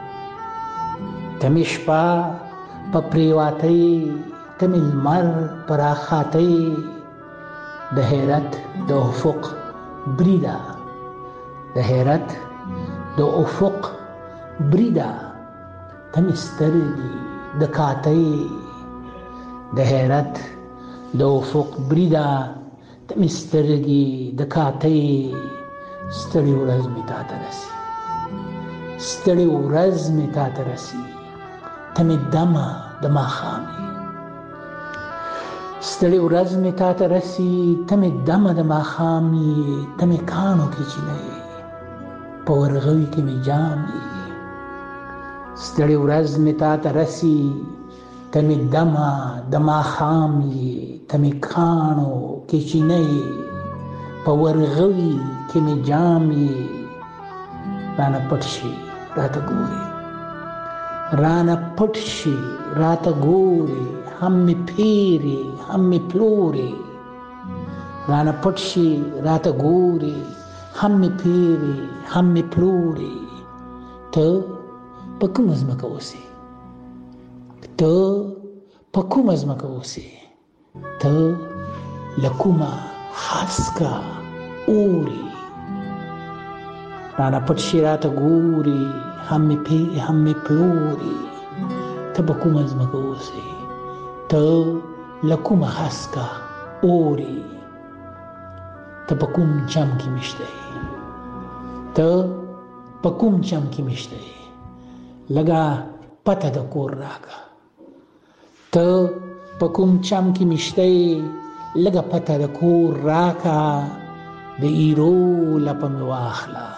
ته مې شپه په پرېواتې ته مې لمر په راخاتې د حیرت د افق بریده د حیرت د افق بریده ته مې سترګې د کاتې د حیرت د افق بریده ته مې سترګې د کاتې ستړې ورځ مې تا ته رسي ستړې ورځ مې تا ته رسي ته مې دمه د ماښامې ستړې ورځ مې تا ته رسي ته مې دمه د ماښامې ته مې کاڼو کې چینه په ورغوي کې مې جام یې ستړې ورځ مې تا ته رسي ته مې دمه د ماښام یې ته مې کاڼو کې چینه په ورغوي کې مې جام یې رانه پټ شي راته ګورې رانه پټ شي راته ګورې هم مې پیرې هم مې پلورې رانه پټ شي راته ګورې هم مې پیرې هم مې پلورې ته په کومه ځمکه اوسې ته په کومه ځمکه اوسې ته له کومه هسکه اورې رانه پټ شي راته ګورې هم مې پیرې هم مې پلورې ته په کومه ځمکه اوسې ته له کومه هسکه اورې ته په کوم جام کې مشته ته په کوم جام کې مشته لګا پته د کور راکا ته په کوم چم کې مشته لګا پته د کور راکا د ایرو لپه مې واخله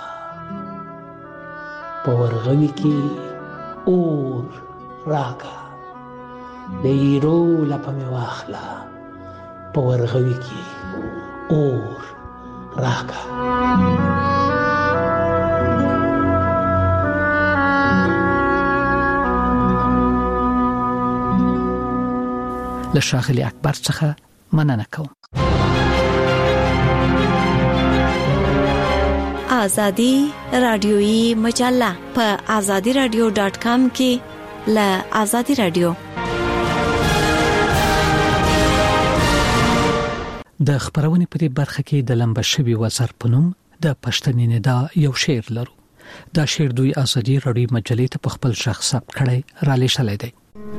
په ورغوي کې اور راکا د ایرو لپه مې واخله په ورغوي کې اور راکا له ښاغلي اکبر څخه مننه کوم. آزادی رادیویی مجله په آزادی رادیو ډاټ کام کې له آزادی رادیو د خبرونې په دې برخه کې د لمبه شوی وزر پنوم د پښتني ندا یو شعر لرو. دا شعر دوی آزادی رادیو مجلې ته په خپل شخص ثبت کړی را لېږلی دی.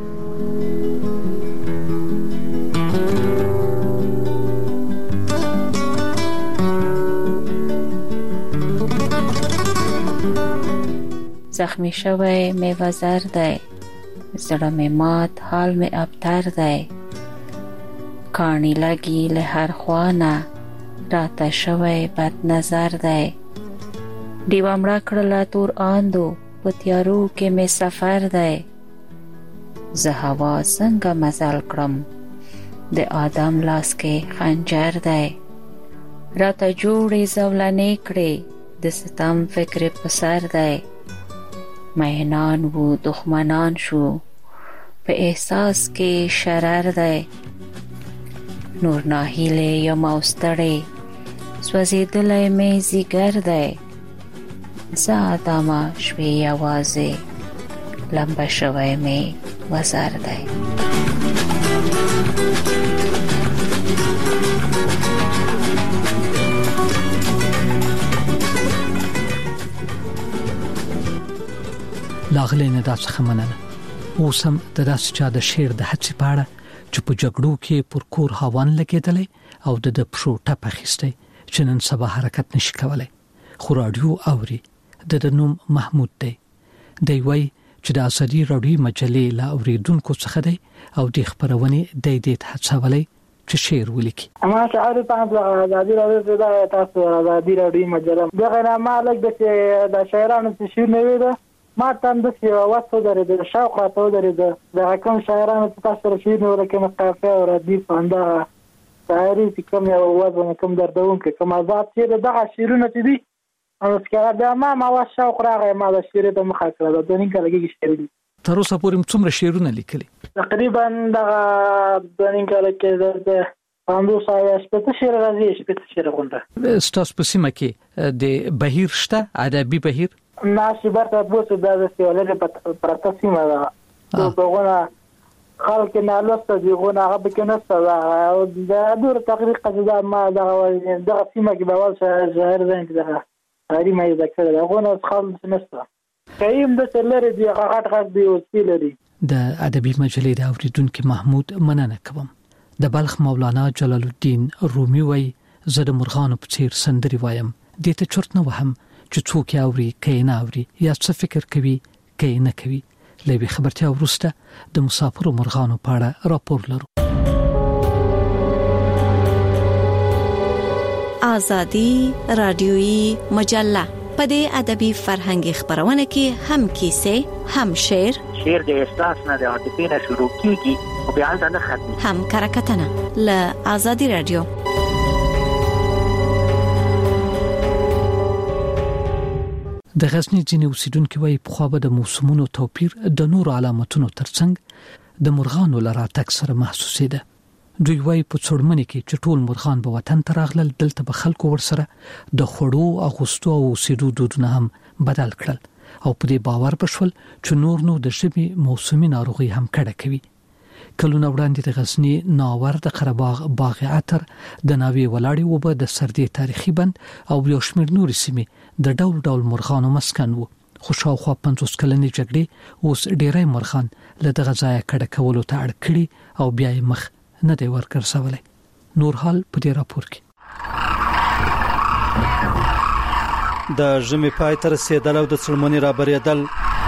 زخمی شوی می وزر دی زړه می مات حال می ابتر دی کانی لگی له هر خوانه راته شوی بد نظر دی دیوه مړه کړله تور آندو په تیارو کې می سفر دی زه هوا څنګه مزل کړم د آدم لاس کې خنجر دی راته جوړې زولنې کړې د ستم فکر په سر دی مینان وو دښمنان شو په احساس کې شرر دی نور ناهیلې یم او ستړې سوځېدلی مې ځیګر دی زه آدمه شوې یوازې لمبه شوی مې وزر دی. لاغلی نه دا څخه مننه. اوس هم د داسې چا د شعر د هڅې په اړه چې په جګړو کې پر کور هاوان لګېدلی او د د پښو ټپ اخیستی چې نن سبا حرکت نشي کولی خو راډیو اوري. د د نوم محمود دی. دی وایي چې د آزادي راډیو مجلې له اوریدونکو څخه دی او د خبرونې د دې هڅولې چې شعر ولیکي. ما شعر تاسو آزادي راډیو ته تاسو آزادي راډیو مجله دغه نه مالک د د شاعرانو څخه شعر نه ویل ما تم د سی واسو درې د شاوخ راته درې د کوم شاعرانو چې تاسو سره شوي نو لکه قافیه او ردیف پنده شاعري چې کوم یو وزن کوم دردونکو کوم آزاد چې دغه شعرونه چې دي او څنګه دا ما ما واشاو خراغه ما د شعر د مخه کړل د نن کلګي شعر دي تر اوسه پورې څومره شعرونه لیکلي تقریبا دا د نن کلګي د اندو سایه سپته شعر راځي سپته شعر غونډه ستاسو په سیمه کې د بهیر شته ادبي بهیر ناشي برته بوسه د سیولې پرته سیمه ده دغه خلک نه لسته دیغونه هغه به کنه ستاسو او د دور تقریبا قصدا ما دغه دغه سیمه کې به ول شهر زنګ ده هرې مې ذکر دغه خالص نشته کایم د تلری دی غاټ غاټ دی وسیله لري د ادبي مجلې د اوریدونکو محمود مننه کوم د بلخ مولانا جلال الدین رومي وای زه د مرغانو په څیر سندري وایم د ته چرت نه وهم چې څوک اوري کین اوري یا څه فکر کوي کین نه کوي لوي خبرتیا ورسته د مسافر مرغانو په اړه راپور لرو آزادی رادیویی مجله په دې ادبي فرهنګي خبرونه کې هم کیسه هم شعر شعر د احساس نه د عاطفې نه شروع کیږي او بیا نه ختمي هم کرکټنه ل آزادی رادیو د غزنی ځینې اوسیدونکو وايي په خو به د موسمونو توپیر د نور علامتونو ترڅنګ د مرغانو لراتک سره محسوسېده دوی وايي په څړمنې کې چې ټول مرغان به وطن ته راغلل دلته به خلکو ورسره د خړو اغوستو او اوسېدو دودونه هم بدل کړل او په دې باور بشول چې نور نو د شبي موسمي ناروغي هم کډه کوي کلونه وړاندې د غزنی ناور د قرهباغ باغ عطر د ناوی ولاړی وبه د سردی تاریخي بند او یو شمېر نور سیمې د ډول ډول مرغانو مسکن وو خو شاوخوا پنځوس کلنې جګړې اوس ډېری مرغان له دغه ځایه کډه کولو ته اړ کړي او بیا یې مخ نه دی ورګرځولای نور حال په دې راپور کې د ژمي پای ته رسیدل او د څړمنې رابرېدل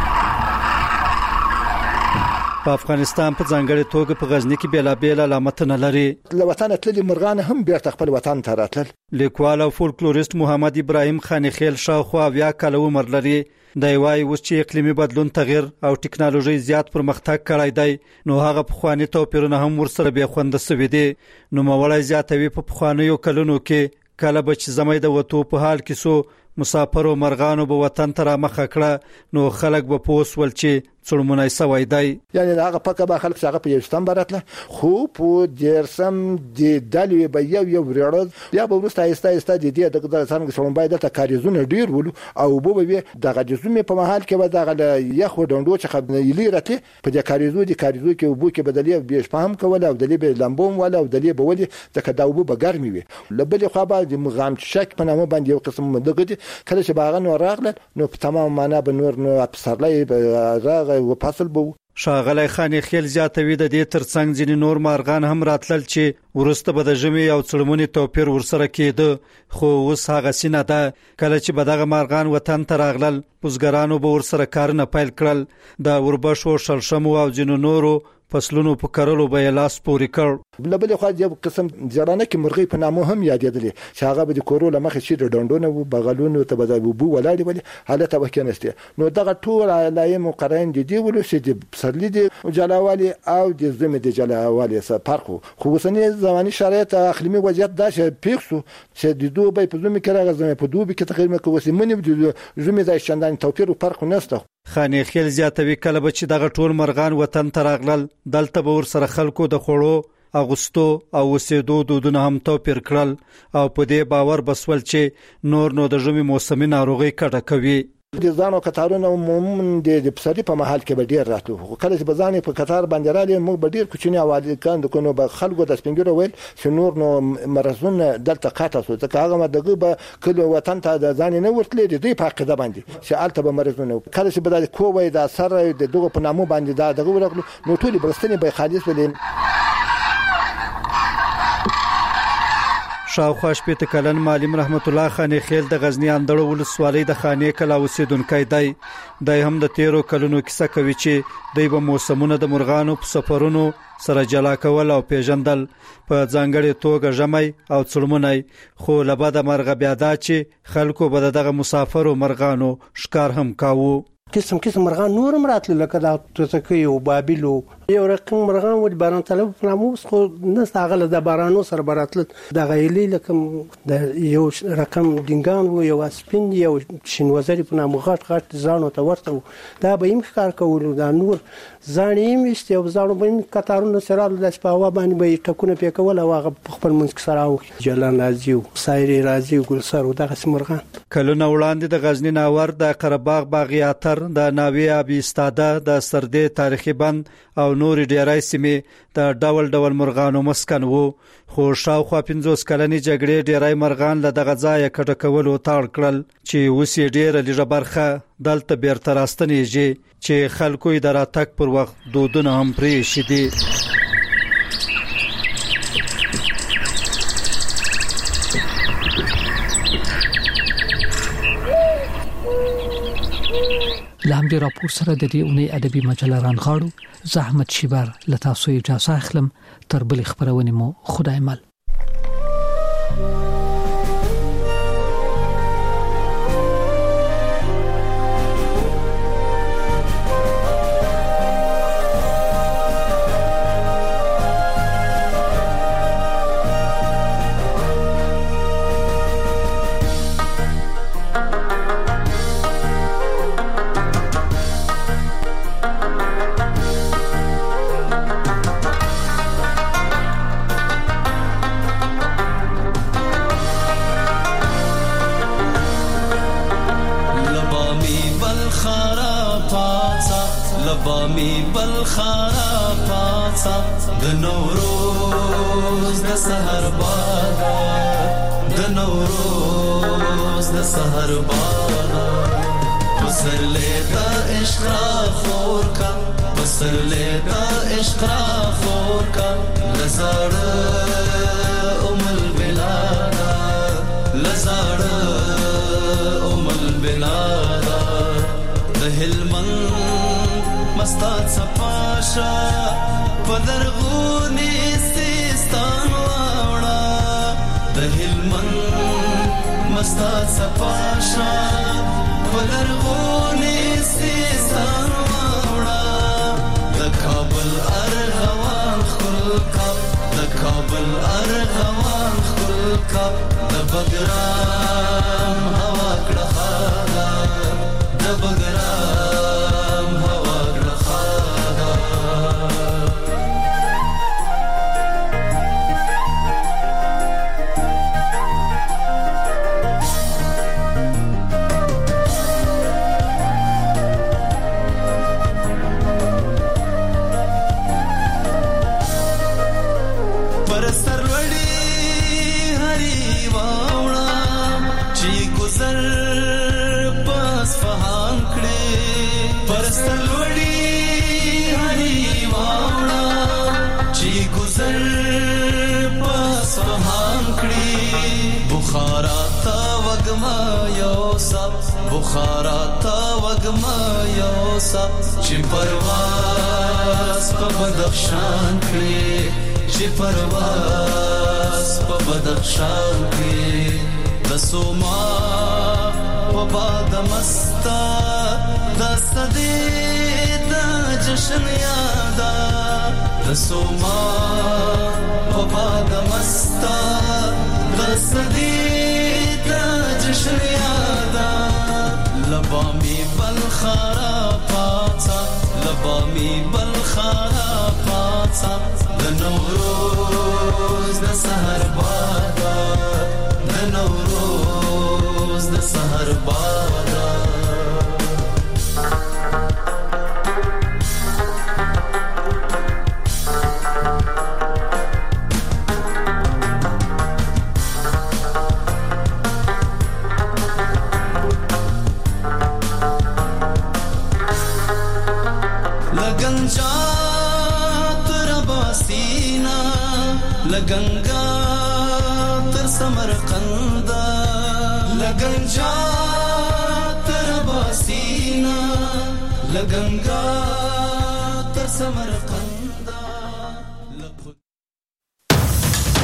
په افغانستان په ځانګړي توګه په غزنی کې بیلابېل علامتونه لري له وطن تللي مرغان هم بیرته خپل وطن ته راتلل لیکوال او فولکلوریست محمد ابراهیم خانخیل شاوخوا بیا کله عمر لري د وای اوس چې اقلیمي بدلون تغیر او ټکنالوژي زیات پرمختګ کړی دی نو هغه په خواني توپیرونه هم ورسره به خوند سوي دي نو مولای زیاتوي په خوانیو کلونو کې کله به چې زمای د وټو په حال کې سو مسافر او مرغانو به وطن ته را مخ کړه نو خلک به پوسول چې څړمونای سوي دی یعنی هغه پکه به خلک هغه په یوستان براتله خو په دیرسم د دالوی به یو یو ورړ یا به ورسته ایسته ایسته د دې د څنګه څوم باید د کاریزونه ډیر ولو او بو به د غجزمه په محل کې به د یخ ډوندو چې خبرې لري په د کاریزو د کاریزو کې وبو کې بدلې به فهم کوله او د لې لمبوم ولا او د لې به ولي د کداوبو به ګرمي وي لبل خو به د مغام شک په نامه باندې یو قسم دغه کله چې باغ نو راغله نو په تمام معنا به نور نو افسرلې راغ و فصل بو شاغلی خانخیل زیاتوي د دې ترڅنګ ځینې نور مارغان هم راتلل چې ورسته به د ژمي او څړمونې توپیر ورسره کېده خو اوس هغه سینه ده کله چې به دغه مارغان وطن ته راغلل بزګرانو به ورسره کارونه پیل کړل د وربشو شلشمو او ځینو نورو فصلونو په کارولو به لاس پوري کړ بلبل خو یو قسم ځړانه کې مرغۍ په نامو هم یادېدلې چې هغه به د کورو لمخې شي ډوندونه او بغلونو ته به بو ولاړې ولې حالت وکړنسته نو دغه ټول علایې مقرن دي دی ولې چې د پسرلی دي جلاوالي او د زمي د جلاوالي سره فرق خو وسنی زماني شرایط اقلیمي وضعیت دا چې پیښو چې د دوبه په زمي کې راغزمه په دوبه کې تقریبا کوسي منی د زمي د شاندان توپیر او فرق نشته خانخیل زیاتوي کله به چې دغه ټول مرغان وطن ته راغلل دلته به ور سره خلکو د خوړو اغوستو او وسېدو دودونه هم توپیر کړل او په دې باور بسول چې نور نو د ژمي موسمي ناروغي کډه کوي د ځانو کتارونه عموما د پسرلی په محل کې به ډیر راتلو خو کله چې بزانې په کتار باندې را لې موږ به ډیر کوچنی اوازې کاند کوو به خلکو د سپینګرو ویل چې نور نو مرزونه دلته قاطه سو ځکه هغه دغه به کله وطن ته د ځان نه ورتلې د دې په عقیده باندې چې الته به مرزونه کله چې به د کووي د سر د دغه په نامو باندې دا دغه ورغلو نو ټول برستنی به خالص ولې شاوخوا شپېته کلن معلم رحمت الله خانخیل د غزنی اندړو ولسوالۍ د خانې کلا اوسیدونکی دی د هم د تیرو کلونو کیسه کوي چې د به موسمونه د مرغانو په سفرونو سره جلا کول او پیژندل په ځانګړي توګه ژمي او څړمونی خو لبا د مرغ بیا دا چې خلکو به دغه مسافر او مرغانو ښکار هم کاوه قسم قسم مرغان نور مراتل لکه دا توتکي او بابل یو رقم مرغان ول باران طلب ناموس خو نه ساغله د بارانو سره براتل د غیلی لکه د یو رقم دینګان و یو سپین یو شینوزری په نامه غټ غټ ځانو ته ورته دا به هم کار کول دا نور ځانیم است یو ځانو باندې کتارونه سره د سپاوا باندې به ټکونه پې کول او هغه خپل منځ سره او جلان راځي او سایری راځي ګل سر او دغه مرغان کلونه وړاندې د غزنی ناور د قرهباغ باغیاتر د ناوی ابي استاده د سردې تاریخي بند او نور ډیرای سیمې د ډول ډول مرغانو مسکن وو خو شاوخوا پنځوس کلنې جګړې ډیرای مرغان له دغه ځای کډه کولو تاړ کړل چې اوس یې ډیره لږه برخه دلته بیرته راستنیږي چې خلکو یې د راتګ پر وخت دودونه هم پرې شدي. لامدی راپور سره د دې اونۍ ادبي مجله رانغاړو زحمت شیبر لتاسو اجازه اخلم تر بل خبرونه مو خدای مل. لبامي بالخارا پاڅا د نوروز د سحر بادا د نوروز د سحر بادا پسرلې د عشق خور کا پسرلې د عشق خور کا لزړ ام البلاد لزړ ام البلاد د هلمند مستات صفاشا پدرغونی سیستان واوڑا د هلمند مستات صفاشا پدرغونی سیستان واوڑا د کابل ارغوان خلقا د کابل ارغوان خلقا د بګرام هوا کړه د بګرام هوا بخارا تا وگما یوسا چی پرواز پا بدخشان کلی چی پرواز پا بدخشان کلی دسوما پا باد مستا دستی دا جشن یادا دسوما پا باد مستا دستی دا جشن یادا لبامی بالخارا پاڅا لبامی بالخارا پاڅا د نوروز د سحر بادا د نوروز د سحر بادا لگنگا تر سمرقندا لگنجا تر باسینا لگنگا تر سمرقندا